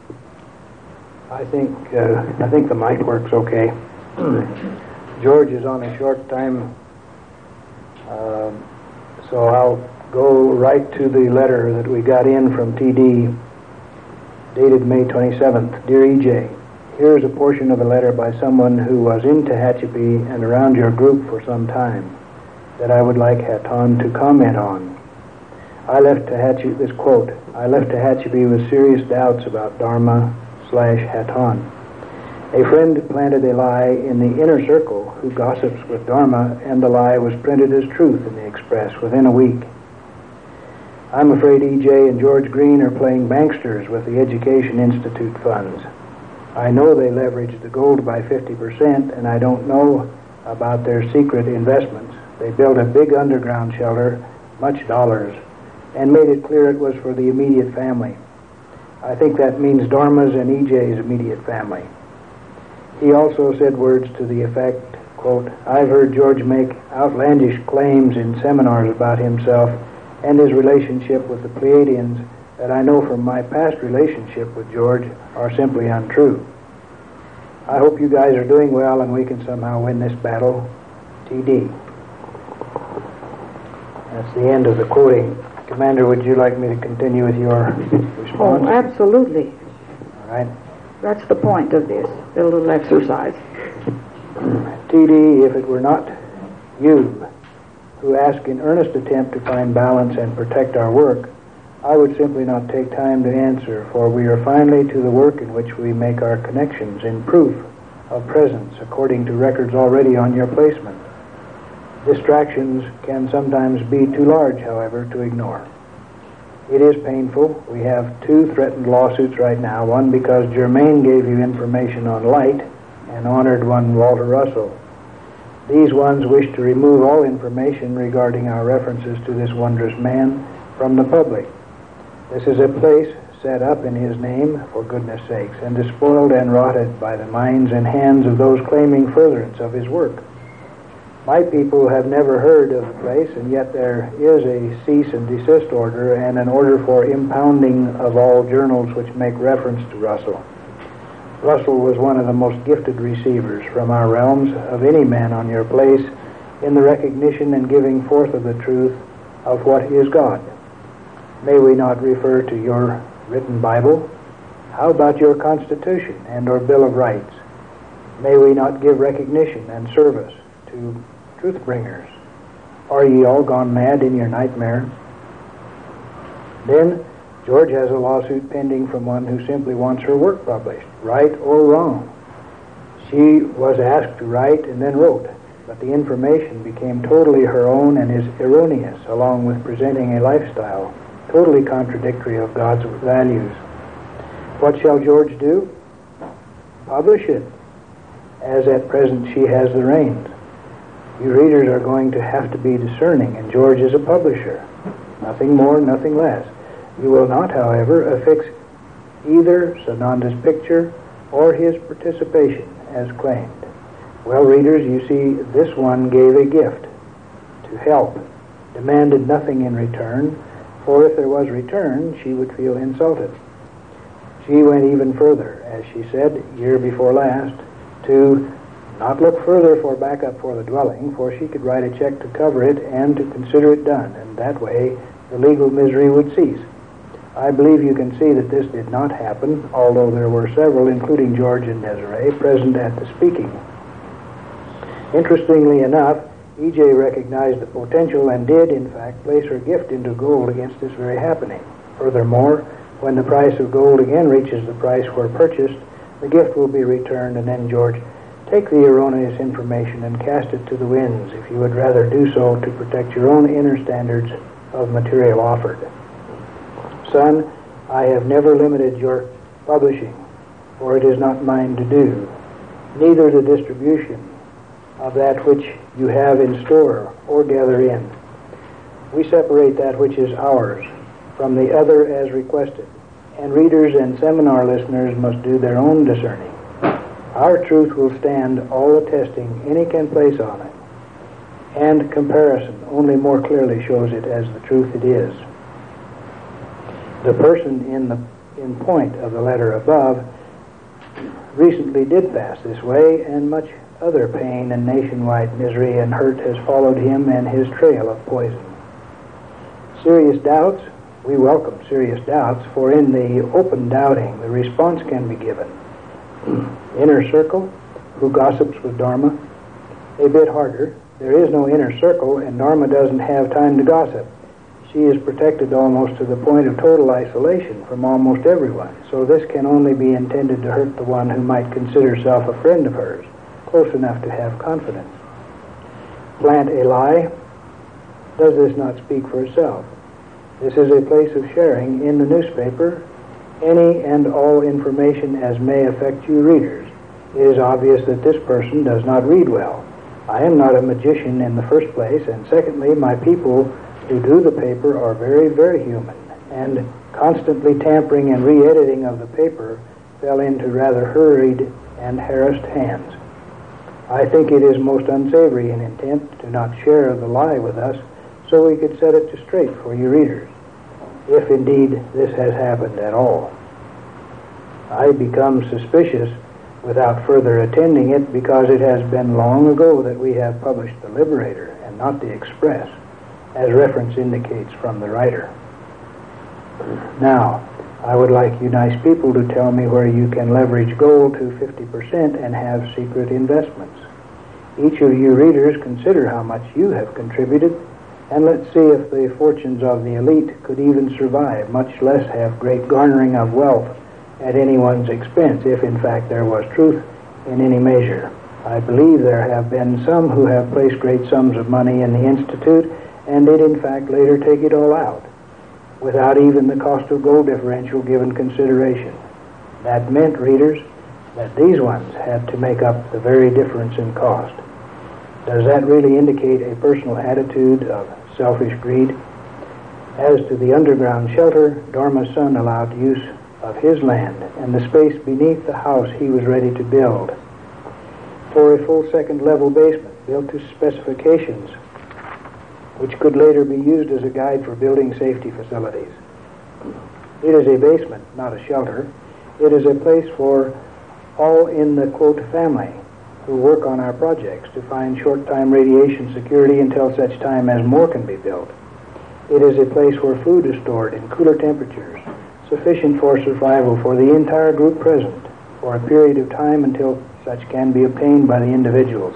I think uh, I think the mic works okay. George is on a short time, uh, so I'll go right to the letter that we got in from T D, dated May twenty-seventh. Dear E J, here is a portion of a letter by someone who was in Tehachapi and around your group for some time that I would like Haton to comment on. I left Tehachapi, this quote, I left Tehachapi with serious doubts about Dharma slash Haton. A friend planted a lie in the inner circle who gossips with Dharma, and the lie was printed as truth in the Express within a week. I'm afraid E J and George Green are playing banksters with the Education Institute funds. I know they leveraged the gold by fifty percent, and I don't know about their secret investments. They built a big underground shelter, much dollars, and made it clear it was for the immediate family. I think that means Dharma's and E J's immediate family. He also said words to the effect, quote, I've heard George make outlandish claims in seminars about himself and his relationship with the Pleiadians that I know from my past relationship with George are simply untrue. I hope you guys are doing well and we can somehow win this battle. T D. That's the end of the quoting. Commander, would you like me to continue with your response? Oh, absolutely. right? That's the point of this, the little exercise. T D, if it were not you who ask in earnest attempt to find balance and protect our work, I would simply not take time to answer, for we are finally to the work in which we make our connections in proof of presence according to records already on your placement. Distractions can sometimes be too large, however, to ignore. It is painful. We have two threatened lawsuits right now, one because Germain gave you information on Light and honored one Walter Russell. These ones wish to remove all information regarding our references to this wondrous man from the public. This is a place set up in his name, for goodness sakes, and is spoiled and rotted by the minds and hands of those claiming furtherance of his work. My people have never heard of the place, and yet there is a cease and desist order and an order for impounding of all journals which make reference to Russell. Russell was one of the most gifted receivers from our realms of any man on your place in the recognition and giving forth of the truth of what is God. May we not refer to your written Bible? How about your Constitution and or Bill of Rights? May we not give recognition and service to truth bringers? Are ye all gone mad in your nightmare? Then George has a lawsuit pending from one who simply wants her work published, right or wrong. She was asked to write and then wrote, but the information became totally her own and is erroneous, along with presenting a lifestyle totally contradictory of God's values. What shall George do? Publish it, as at present she has the reins. You readers are going to have to be discerning, and George is a publisher. Nothing more, nothing less. You will not, however, affix either Sananda's picture or his participation as claimed. Well, readers, you see, this one gave a gift to help, demanded nothing in return, for if there was return, she would feel insulted. She went even further, as she said year before last, to not look further for backup for the dwelling, for she could write a check to cover it and to consider it done, and that way the legal misery would cease. I believe you can see that this did not happen, although there were several, including George and Desiree, present at the speaking. Interestingly enough, E J recognized the potential and did, in fact, place her gift into gold against this very happening. Furthermore, when the price of gold again reaches the price where purchased, the gift will be returned, and then, George, take the erroneous information and cast it to the winds if you would rather do so to protect your own inner standards of material offered. Son, I have never limited your publishing, for it is not mine to do, neither the distribution of that which you have in store or gather in. We separate that which is ours from the other as requested, and readers and seminar listeners must do their own discerning. Our truth will stand all attesting any can place on it, and comparison only more clearly shows it as the truth it is. The person in the in point of the letter above recently did pass this way, and much other pain and nationwide misery and hurt has followed him and his trail of poison. Serious doubts? We welcome serious doubts, for in the open doubting the response can be given. Inner circle, who gossips with Dharma? A bit harder. There is no inner circle, and Dharma doesn't have time to gossip. She is protected almost to the point of total isolation from almost everyone, so this can only be intended to hurt the one who might consider herself a friend of hers, close enough to have confidence. Plant a lie? Does this not speak for itself? This is a place of sharing in the newspaper any and all information as may affect you readers. It is obvious that this person does not read well. I am not a magician in the first place, and secondly, my people who do the paper are very, very human, and constantly tampering and re-editing of the paper fell into rather hurried and harassed hands. I think it is most unsavory in intent to not share the lie with us, so we could set it to straight for you readers, if indeed this has happened at all. I become suspicious without further attending it, because it has been long ago that we have published the Liberator and not the Express, as reference indicates from the writer. Now, I would like you nice people to tell me where you can leverage gold to fifty percent and have secret investments. Each of you readers consider how much you have contributed, and let's see if the fortunes of the elite could even survive, much less have great garnering of wealth at anyone's expense, if in fact there was truth in any measure. I believe there have been some who have placed great sums of money in the Institute and did in fact later take it all out, without even the cost of gold differential given consideration. That meant, readers, that these ones had to make up the very difference in cost. Does that really indicate a personal attitude of selfish greed? As to the underground shelter, Dorma's son allowed use of his land and the space beneath the house he was ready to build for a full second level basement built to specifications which could later be used as a guide for building safety facilities. It is a basement, not a shelter. It is a place for all in the, quote, family who work on our projects to find short-time radiation security until such time as more can be built. It is a place where food is stored in cooler temperatures, sufficient for survival for the entire group present for a period of time until such can be obtained by the individuals.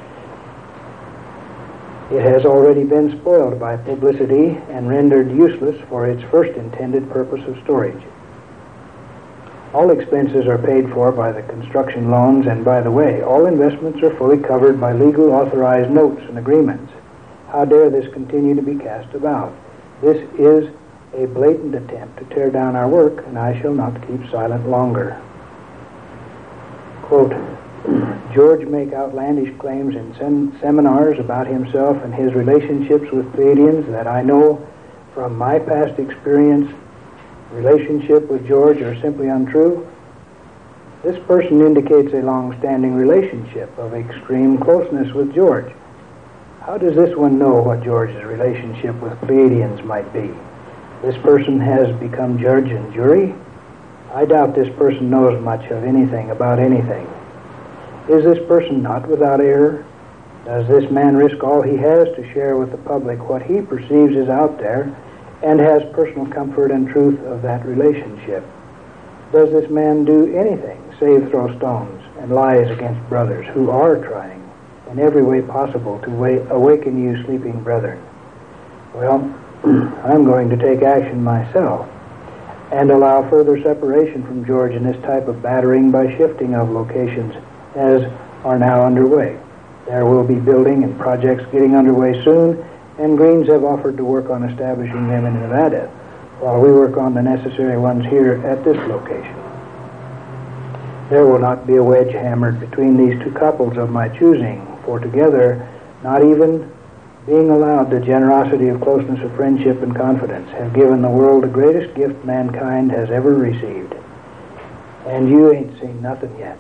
It has already been spoiled by publicity and rendered useless for its first intended purpose of storage. All expenses are paid for by the construction loans, and by the way, all investments are fully covered by legal authorized notes and agreements. How dare this continue to be cast about? This is a blatant attempt to tear down our work, and I shall not keep silent longer. Quote, George make outlandish claims in sem- seminars about himself and his relationships with Pleiadians that I know from my past experience relationship with George are simply untrue. This person indicates a long-standing relationship of extreme closeness with George. How does this one know what George's relationship with Pleiadians might be? This person has become judge and jury? I doubt this person knows much of anything about anything. Is this person not without error? Does this man risk all he has to share with the public what he perceives is out there and has personal comfort and truth of that relationship? Does this man do anything save throw stones and lies against brothers who are trying in every way possible to wa- awaken you sleeping brethren? Well, I'm going to take action myself and allow further separation from George in this type of battering by shifting of locations as are now underway. There will be building and projects getting underway soon, and Greens have offered to work on establishing them in Nevada while we work on the necessary ones here at this location. There will not be a wedge hammered between these two couples of my choosing, for together, not even being allowed the generosity of closeness of friendship and confidence, have given the world the greatest gift mankind has ever received. And you ain't seen nothing yet.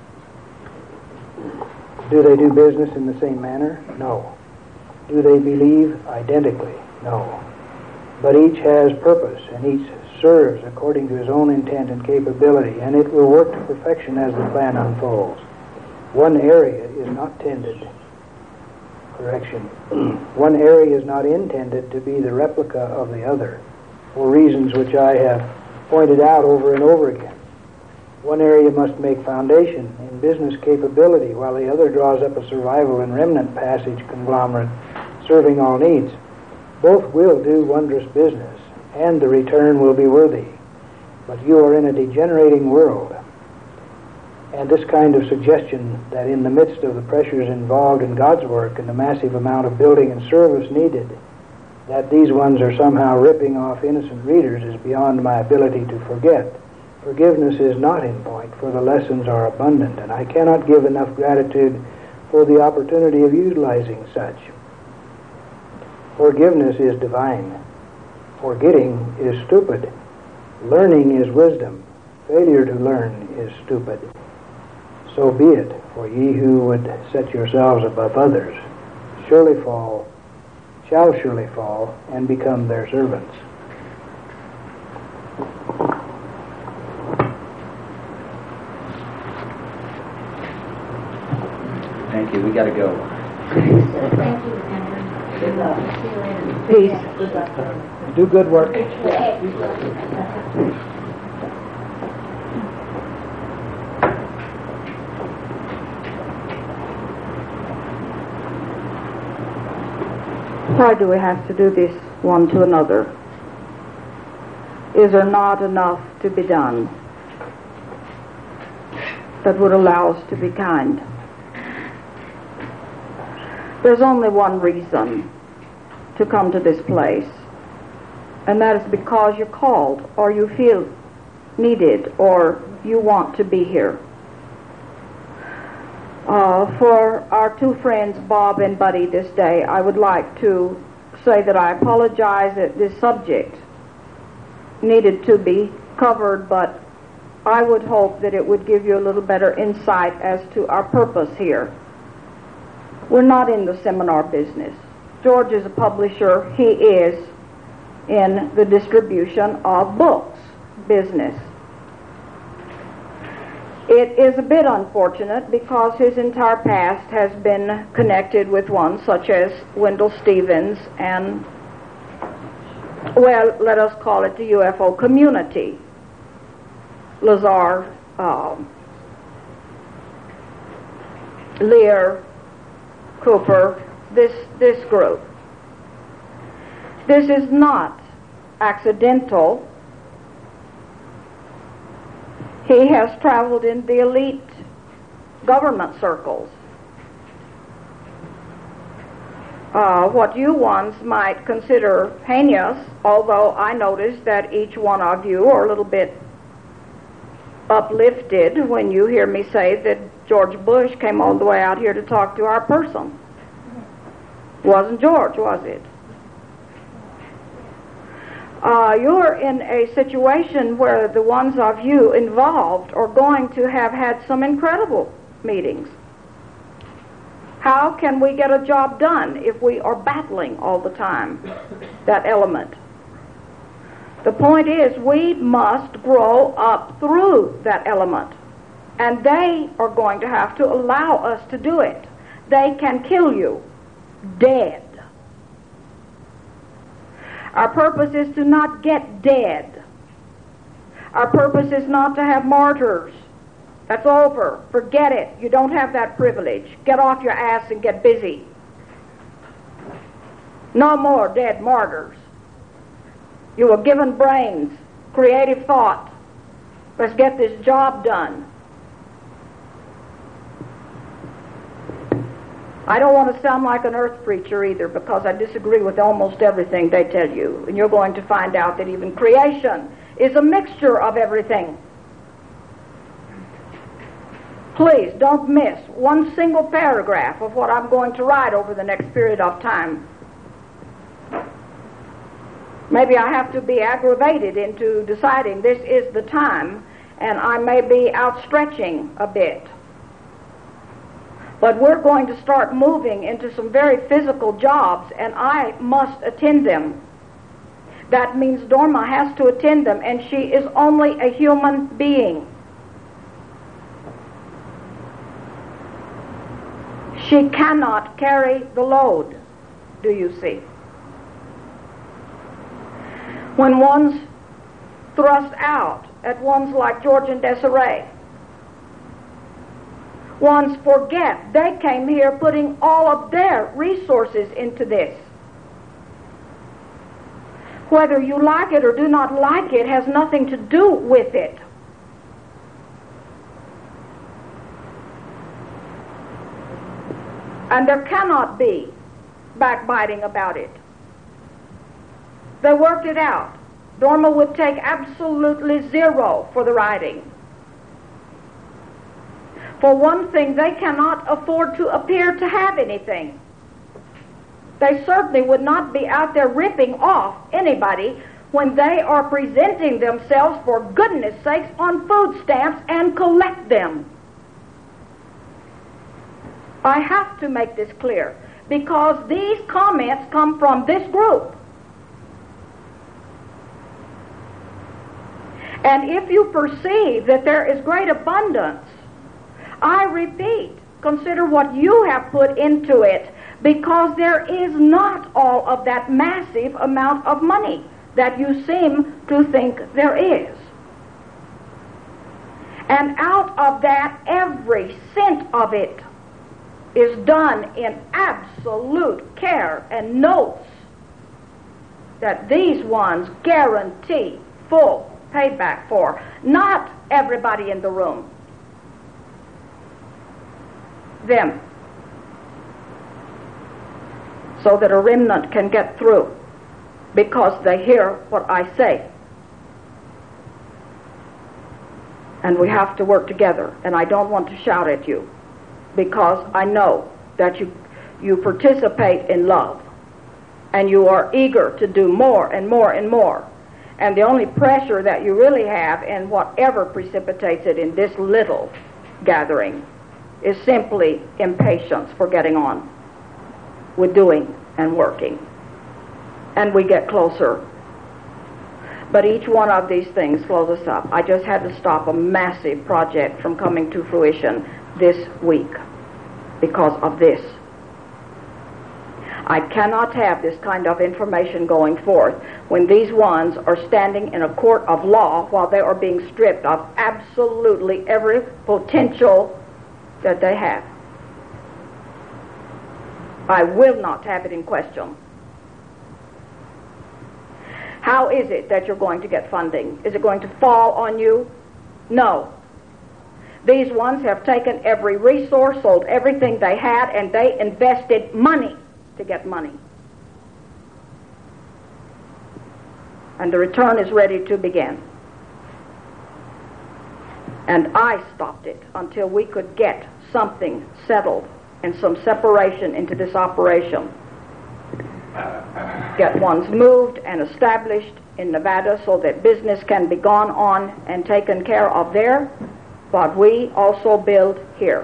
Do they do business in the same manner? No. Do they believe identically? No. But each has purpose, and each serves according to his own intent and capability, and it will work to perfection as the plan unfolds. One area is not tended, correction, one area is not intended to be the replica of the other, for reasons which I have pointed out over and over again. One area must make foundation in business capability, while the other draws up a survival and remnant passage conglomerate serving all needs. Both will do wondrous business, and the return will be worthy. But you are in a degenerating world, and this kind of suggestion that in the midst of the pressures involved in God's work and the massive amount of building and service needed, that these ones are somehow ripping off innocent readers is beyond my ability to forget. Forgiveness is not in point, for the lessons are abundant, and I cannot give enough gratitude for the opportunity of utilizing such. Forgiveness is divine. Forgetting is stupid. Learning is wisdom. Failure to learn is stupid. So be it, for ye who would set yourselves above others surely fall, shall surely fall, and become their servants. Thank you. We got to go. Thank you, Andrew. Good luck. See you later. Peace. Good luck. Do good work. Okay. Why do we have to do this one to another? Is there not enough to be done that would allow us to be kind? There's only one reason to come to this place, and that is because you're called, or you feel needed, or you want to be here. Uh, for our two friends, Bob and Buddy, this day, I would like to say that I apologize that this subject needed to be covered, but I would hope that it would give you a little better insight as to our purpose here. We're not in the seminar business. George is a publisher. He is in the distribution of books business. It is a bit unfortunate because his entire past has been connected with one such as Wendell Stevens and, well, let us call it the U F O community. Lazar, um, Lear, Cooper, this, this group. This is not accidental. He has traveled in the elite government circles. Uh, what you ones might consider heinous, although I notice that each one of you are a little bit uplifted when you hear me say that George Bush came all the way out here to talk to our person. Wasn't George, was it? Uh, you're in a situation where the ones of you involved are going to have had some incredible meetings. How can we get a job done if we are battling all the time that element? The point is we must grow up through that element, and they are going to have to allow us to do it. They can kill you dead. Our purpose is to not get dead. Our purpose is not to have martyrs. That's over. Forget it. You don't have that privilege. Get off your ass and get busy. No more dead martyrs. You were given brains, creative thought. Let's get this job done. I don't want to sound like an earth preacher either, because I disagree with almost everything they tell you. And you're going to find out that even creation is a mixture of everything. Please don't miss one single paragraph of what I'm going to write over the next period of time. Maybe I have to be aggravated into deciding this is the time, and I may be outstretching a bit. But we're going to start moving into some very physical jobs, and I must attend them. That means Dorma has to attend them, and she is only a human being. She cannot carry the load, do you see? When one's thrust out at ones like George and Desiree, ones forget they came here putting all of their resources into this. Whether you like it or do not like it has nothing to do with it. And there cannot be backbiting about it. They worked it out. Dorma would take absolutely zero for the writing. For one thing, they cannot afford to appear to have anything. They certainly would not be out there ripping off anybody when they are presenting themselves, for goodness sakes, on food stamps and collect them. I have to make this clear, because these comments come from this group. And if you perceive that there is great abundance, I repeat, consider what you have put into it, because there is not all of that massive amount of money that you seem to think there is. And out of that, every cent of it is done in absolute care and notes that these ones guarantee full payback for. Not everybody in the room. Them. So that a remnant can get through because they hear what I say. And we have to work together. And I don't want to shout at you because I know that you, you participate in love and you are eager to do more and more and more. And the only pressure that you really have in whatever precipitates it in this little gathering is simply impatience for getting on with doing and working. And we get closer. But each one of these things slows us up. I just had to stop a massive project from coming to fruition this week because of this. I cannot have this kind of information going forth when these ones are standing in a court of law while they are being stripped of absolutely every potential that they have. I will not have it in question. How is it that you're going to get funding? Is it going to fall on you? No. These ones have taken every resource, sold everything they had, and they invested money to get money. And the return is ready to begin. And I stopped it until we could get something settled and some separation into this operation. Get ones moved and established in Nevada so that business can be gone on and taken care of there, but we also build here.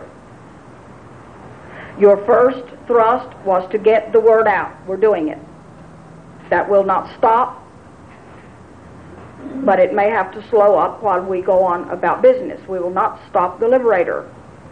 Your first thrust was to get the word out. We're doing it. That will not stop, but it may have to slow up while we go on about business. We will not stop the Liberator.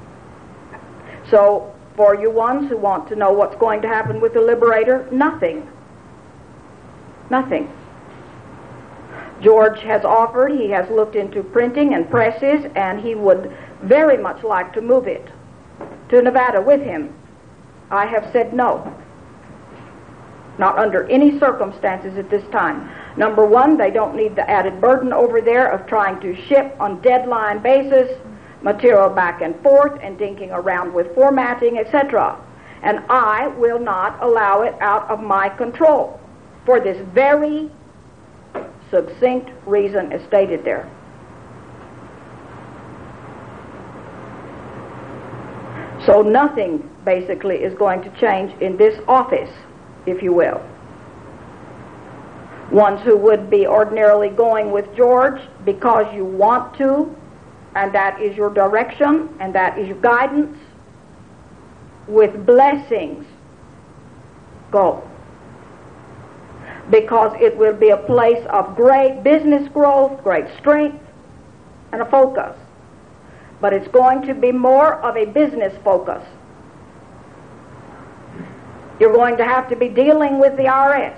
So, for you ones who want to know what's going to happen with the Liberator, nothing. Nothing. George has offered, he has looked into printing and presses, and he would very much like to move it to Nevada with him. I have said no. Not under any circumstances at this time. Number one, they don't need the added burden over there of trying to ship on deadline basis material back and forth and dinking around with formatting, et cetera. And I will not allow it out of my control for this very succinct reason as stated there. So nothing basically is going to change in this office, if you will. Ones who would be ordinarily going with George because you want to, and that is your direction, and that is your guidance, with blessings, go. Because it will be a place of great business growth, great strength, and a focus. But it's going to be more of a business focus. You're going to have to be dealing with the I R S.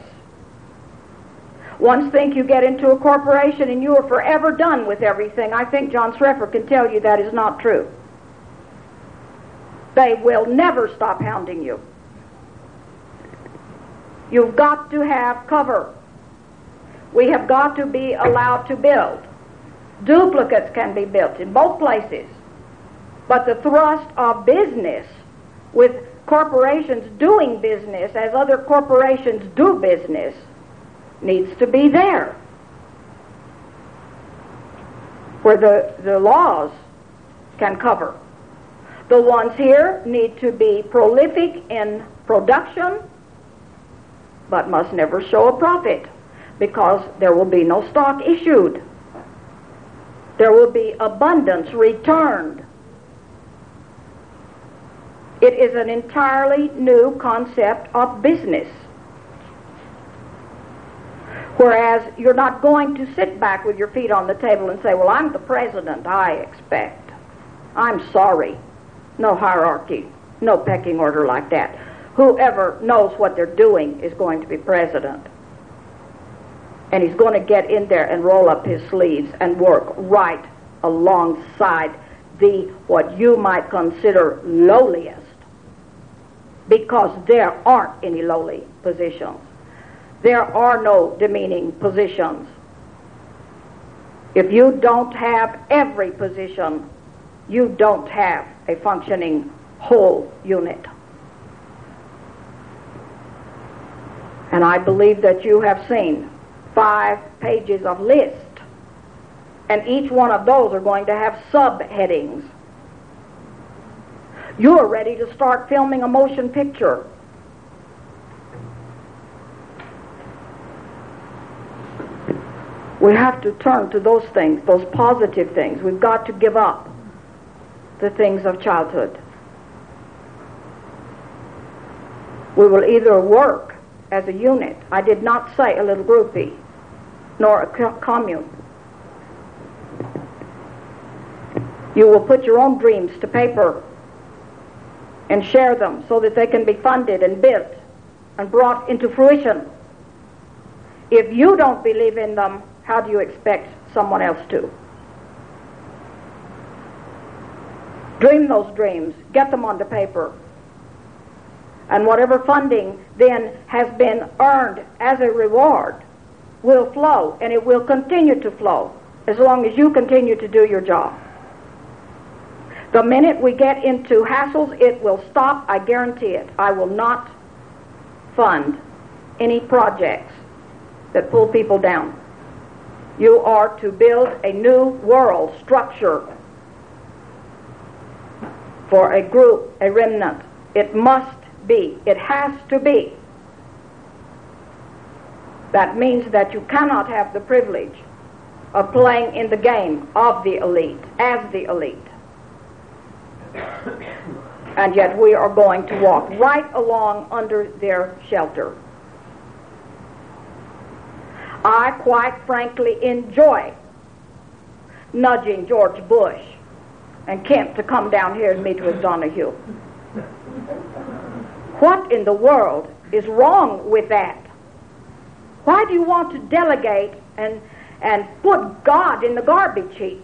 Once think you get into a corporation and you are forever done with everything, I think John Sreffer can tell you that is not true. They will never stop hounding you. You've got to have cover. We have got to be allowed to build. Duplicates can be built in both places. But the thrust of business, with corporations doing business as other corporations do business, needs to be there. Where the, the laws can cover. The ones here need to be prolific in production, but must never show a profit, because there will be no stock issued. There will be abundance returned. It is an entirely new concept of business. Whereas you're not going to sit back with your feet on the table and say, well, I'm the president, I expect. I'm sorry. No hierarchy, no pecking order like that. Whoever knows what they're doing is going to be president. And he's going to get in there and roll up his sleeves and work right alongside the, what you might consider, lowliest because there aren't any lowly positions. There are no demeaning positions. If you don't have every position, you don't have a functioning whole unit. And I believe that you have seen five pages of list, and each one of those are going to have subheadings. You are ready to start filming a motion picture. We have to turn to those things, those positive things. We've got to give up the things of childhood. We will either work as a unit. I did not say a little groupie, nor a commune. You will put your own dreams to paper and share them so that they can be funded and built and brought into fruition. If you don't believe in them, how do you expect someone else to? Dream those dreams, get them onto paper, and whatever funding then has been earned as a reward will flow, and it will continue to flow as long as you continue to do your job. The minute we get into hassles, it will stop, I guarantee it. I will not fund any projects that pull people down. You are to build a new world structure for a group, a remnant. It must be. It has to be. That means that you cannot have the privilege of playing in the game of the elite, as the elite. And yet we are going to walk right along under their shelter. I quite frankly enjoy nudging George Bush and Kemp to come down here and meet with Donahue. What in the world is wrong with that? Why do you want to delegate and, and put God in the garbage heap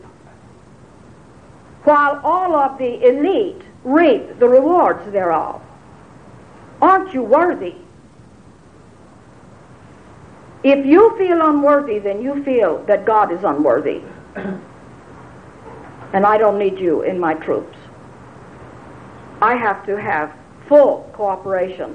while all of the elite reap the rewards thereof? Aren't you worthy? If you feel unworthy, then you feel that God is unworthy. And I don't need you in my troops. I have to have full cooperation.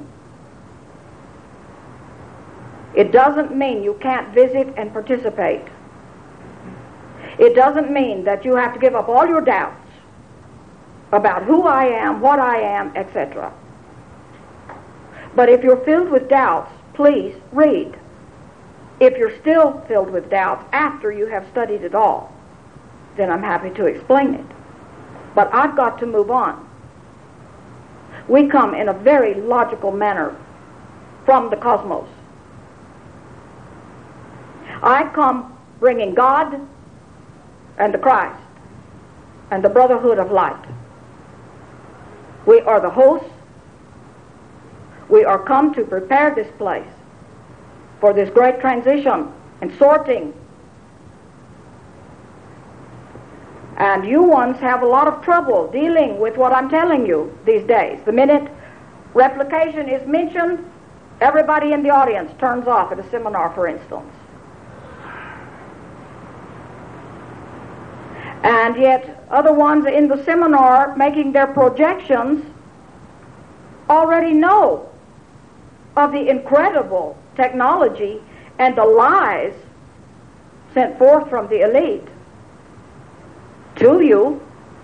It doesn't mean you can't visit and participate. It doesn't mean that you have to give up all your doubts about who I am, what I am, et cetera. But if you're filled with doubts, please read. If you're still filled with doubts after you have studied it all, then I'm happy to explain it. But I've got to move on. We come in a very logical manner from the cosmos. I come bringing God and the Christ and the brotherhood of light. We are the hosts. We are come to prepare this place for this great transition and sorting. And you ones have a lot of trouble dealing with what I'm telling you these days. The minute replication is mentioned, everybody in the audience turns off at a seminar, for instance. And yet other ones in the seminar making their projections already know of the incredible technology and the lies sent forth from the elite to you.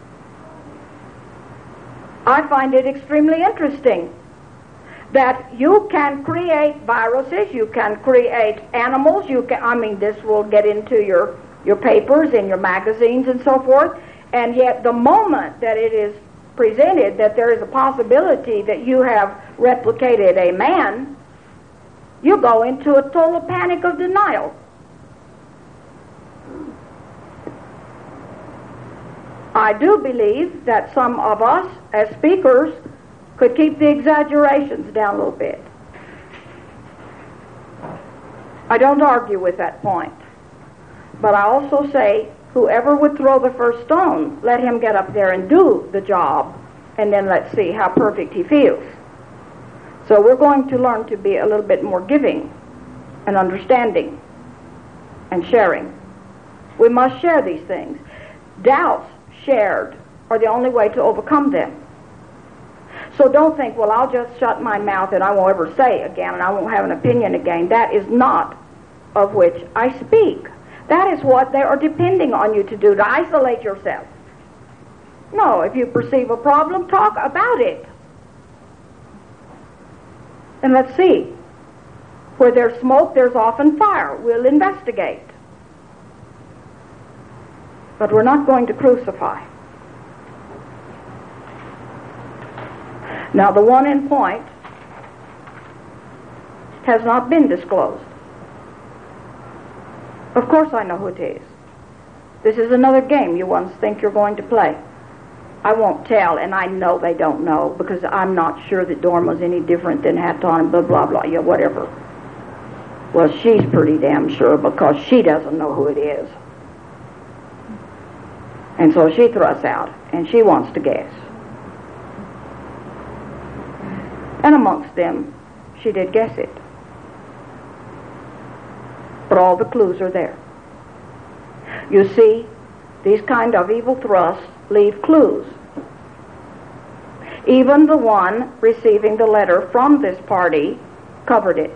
I find it extremely interesting that you can create viruses, you can create animals, you can, I mean, this will get into your, your papers and your magazines and so forth, and yet the moment that it is presented that there is a possibility that you have replicated a man, you go into a total panic of denial. I do believe that some of us, as speakers, could keep the exaggerations down a little bit. I don't argue with that point. But I also say, whoever would throw the first stone, let him get up there and do the job, and then let's see how perfect he feels. So we're going to learn to be a little bit more giving and understanding and sharing. We must share these things. Doubts shared are the only way to overcome them. So don't think, well, I'll just shut my mouth and I won't ever say again and I won't have an opinion again. That is not of which I speak. That is what they are depending on you to do, to isolate yourself. No, if you perceive a problem, talk about it. And let's see. Where there's smoke, there's often fire. We'll investigate. But we're not going to crucify. Now, the one in point has not been disclosed. Of course I know who it is. This is another game you ones think you're going to play. I won't tell, and I know they don't know, because I'm not sure that Dorma's any different than Hatton and blah, blah, blah, yeah, whatever. Well, she's pretty damn sure, because she doesn't know who it is. And so she thrusts out, and she wants to guess. And amongst them, she did guess it. But all the clues are there. You see, these kind of evil thrusts leave clues. Even the one receiving the letter from this party covered it.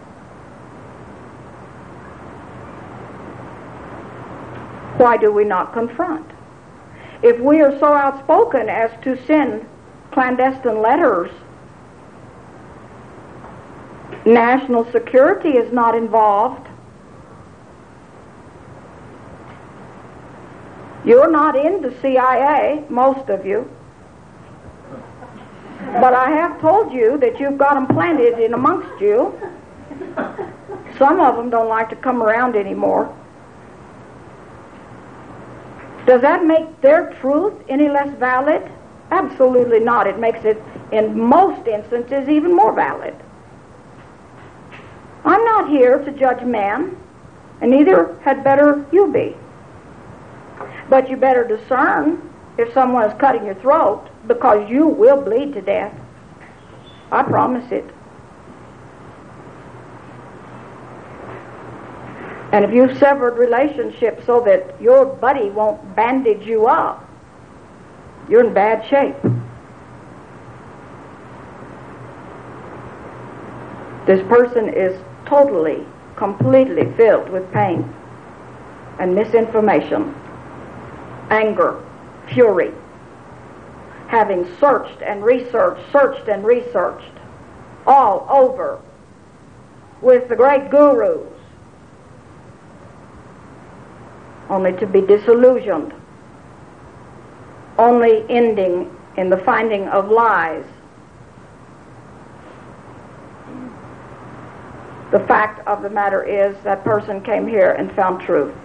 Why do we not confront? If we are so outspoken as to send clandestine letters, national security is not involved. You're not in the C I A, most of you. But I have told you that you've got them planted in amongst you. Some of them don't like to come around anymore. Does that make their truth any less valid? Absolutely not. It makes it, in most instances, even more valid. I'm not here to judge man, and neither had better you be. But you better discern if someone is cutting your throat, because you will bleed to death. I promise it. And if you've severed relationships so that your buddy won't bandage you up, you're in bad shape. This person is totally, completely filled with pain and misinformation, anger, fury, having searched and researched, searched and researched all over with the great gurus, only to be disillusioned, only ending in the finding of lies. The fact of the matter is that person came here and found truth,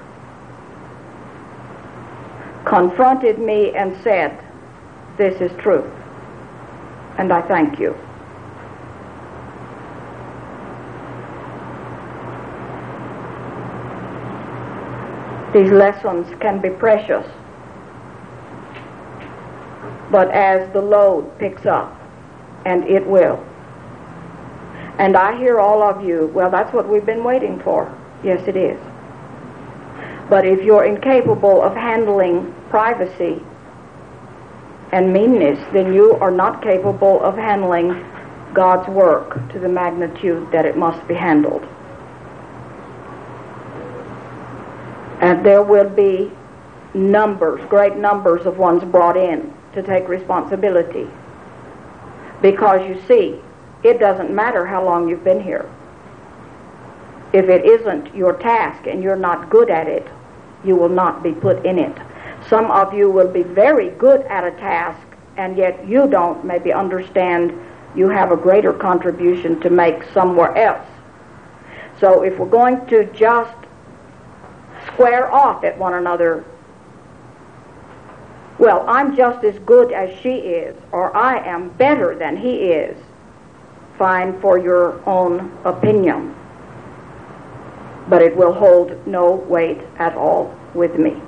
confronted me and said, this is truth, and I thank you. These lessons can be precious, but as the load picks up, and it will, and I hear all of you, well, that's what we've been waiting for. Yes, it is. But if you're incapable of handling privacy and meanness, then you are not capable of handling God's work to the magnitude that it must be handled. And there will be numbers, great numbers of ones brought in to take responsibility. Because you see, it doesn't matter how long you've been here. If it isn't your task and you're not good at it, you will not be put in it. Some of you will be very good at a task, and yet you don't maybe understand you have a greater contribution to make somewhere else. So if we're going to just square off at one another, well, I'm just as good as she is, or I am better than he is, fine for your own opinion. But it will hold no weight at all with me.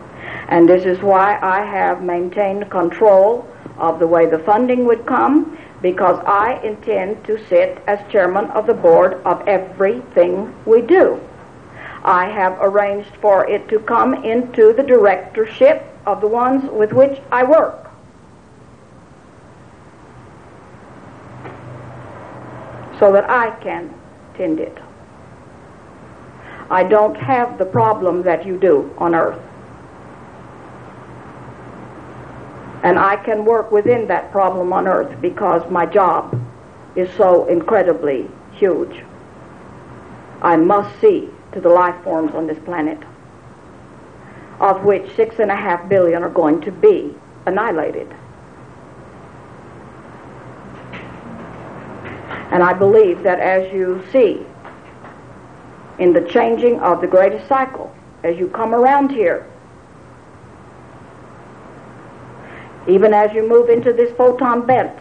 And this is why I have maintained control of the way the funding would come, because I intend to sit as chairman of the board of everything we do. I have arranged for it to come into the directorship of the ones with which I work. So that I can tend it. I don't have the problem that you do on earth. And I can work within that problem on earth because my job is so incredibly huge. I must see to the life forms on this planet, of which six and a half billion are going to be annihilated. And I believe that as you see in the changing of the greatest cycle, as you come around here, even as you move into this photon belt,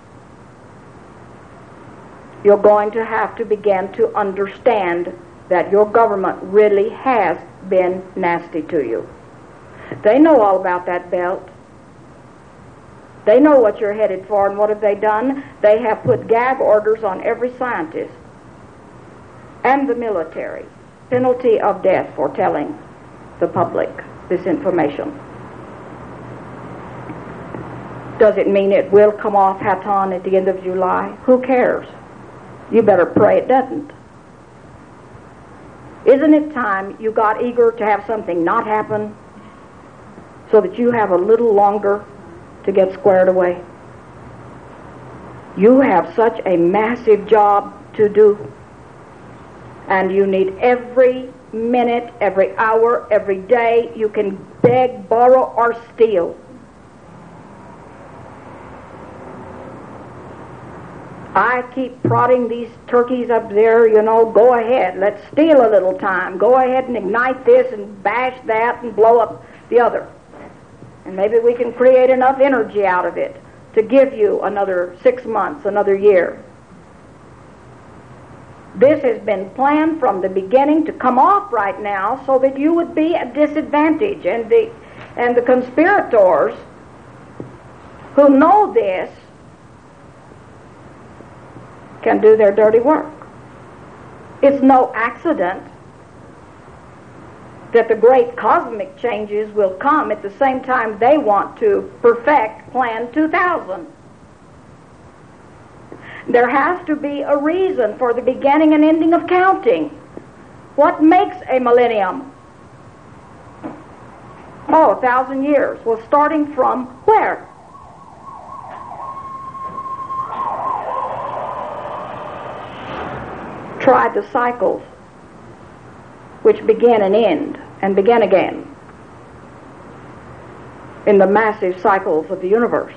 you're going to have to begin to understand that your government really has been nasty to you. They know all about that belt. They know what you're headed for, and what have they done? They have put gag orders on every scientist and the military, penalty of death for telling the public this information. Does it mean it will come off Haton at the end of July? Who cares? You better pray it doesn't. Isn't it time you got eager to have something not happen so that you have a little longer to get squared away? You have such a massive job to do, and you need every minute, every hour, every day you can beg, borrow, or steal. I keep prodding these turkeys up there, you know, go ahead, let's steal a little time. Go ahead and ignite this and bash that and blow up the other. And maybe we can create enough energy out of it to give you another six months, another year. This has been planned from the beginning to come off right now so that you would be at disadvantage. And the, and the conspirators who know this can do their dirty work. It's no accident that the great cosmic changes will come at the same time they want to perfect Plan two thousand. There has to be a reason for the beginning and ending of counting. What makes a millennium? Oh, a thousand years. Well, starting from where? Try the cycles which begin and end and begin again in the massive cycles of the universe.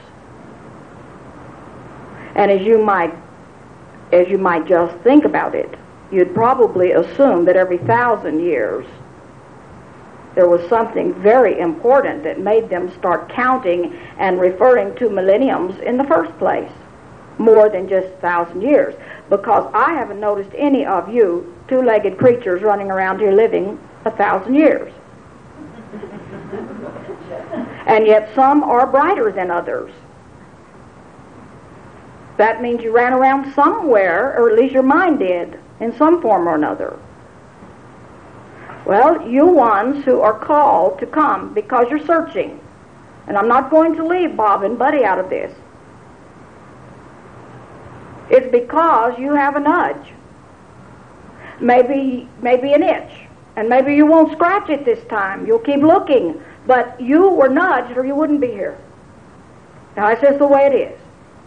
And as you might as you might just think about it, you'd probably assume that every thousand years there was something very important that made them start counting and referring to millenniums in the first place, more than just a thousand years. Because I haven't noticed any of you two-legged creatures running around here living a thousand years. And yet some are brighter than others. That means you ran around somewhere, or at least your mind did, in some form or another. Well, you ones who are called to come because you're searching, and I'm not going to leave Bob and Buddy out of this, it's because you have a nudge. Maybe, maybe an itch. And maybe you won't scratch it this time. You'll keep looking. But you were nudged or you wouldn't be here. Now, that's just the way it is.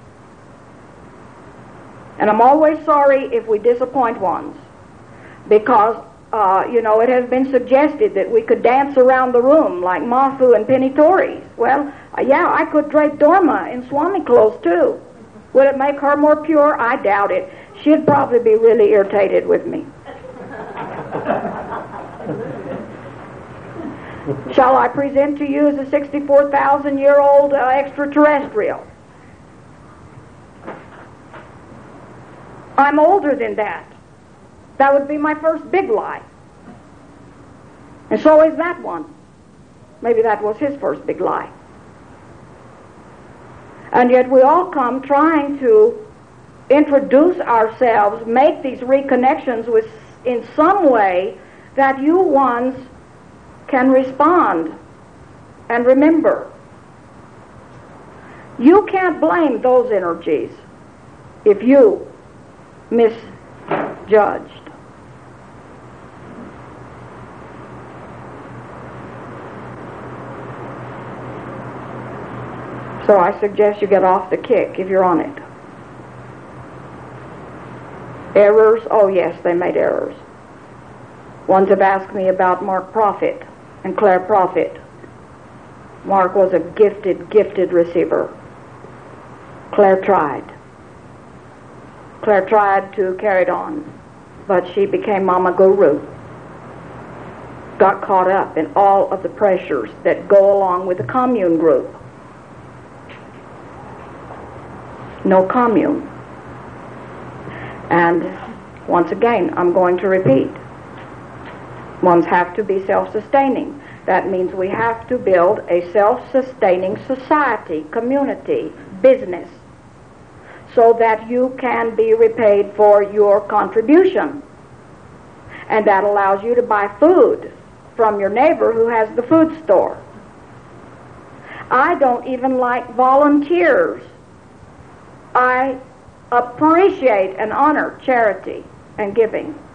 And I'm always sorry if we disappoint ones. Because, uh, you know, it has been suggested that we could dance around the room like Mafu and Penny Tories. Well, uh, yeah, I could drape Dorma in Swami clothes, too. Would it make her more pure? I doubt it. She'd probably be really irritated with me. Shall I present to you as a sixty-four thousand year old uh, extraterrestrial? I'm older than that. That would be my first big lie. And so is that one. Maybe that was his first big lie. And yet we all come trying to introduce ourselves, make these reconnections with, in some way that you ones can respond and remember. You can't blame those energies if you misjudged. So I suggest you get off the kick if you're on it. Errors? Oh yes, they made errors. Ones have asked me about Mark Prophet and Claire Prophet. Mark was a gifted, gifted receiver. Claire tried. Claire tried to carry it on, but she became Mama Guru. Got caught up in all of the pressures that go along with the commune group. No commune. And once again, I'm going to repeat. Ones have to be self-sustaining. That means we have to build a self-sustaining society, community, business, so that you can be repaid for your contribution. And that allows you to buy food from your neighbor who has the food store. I don't even like volunteers. I appreciate and honor charity and giving.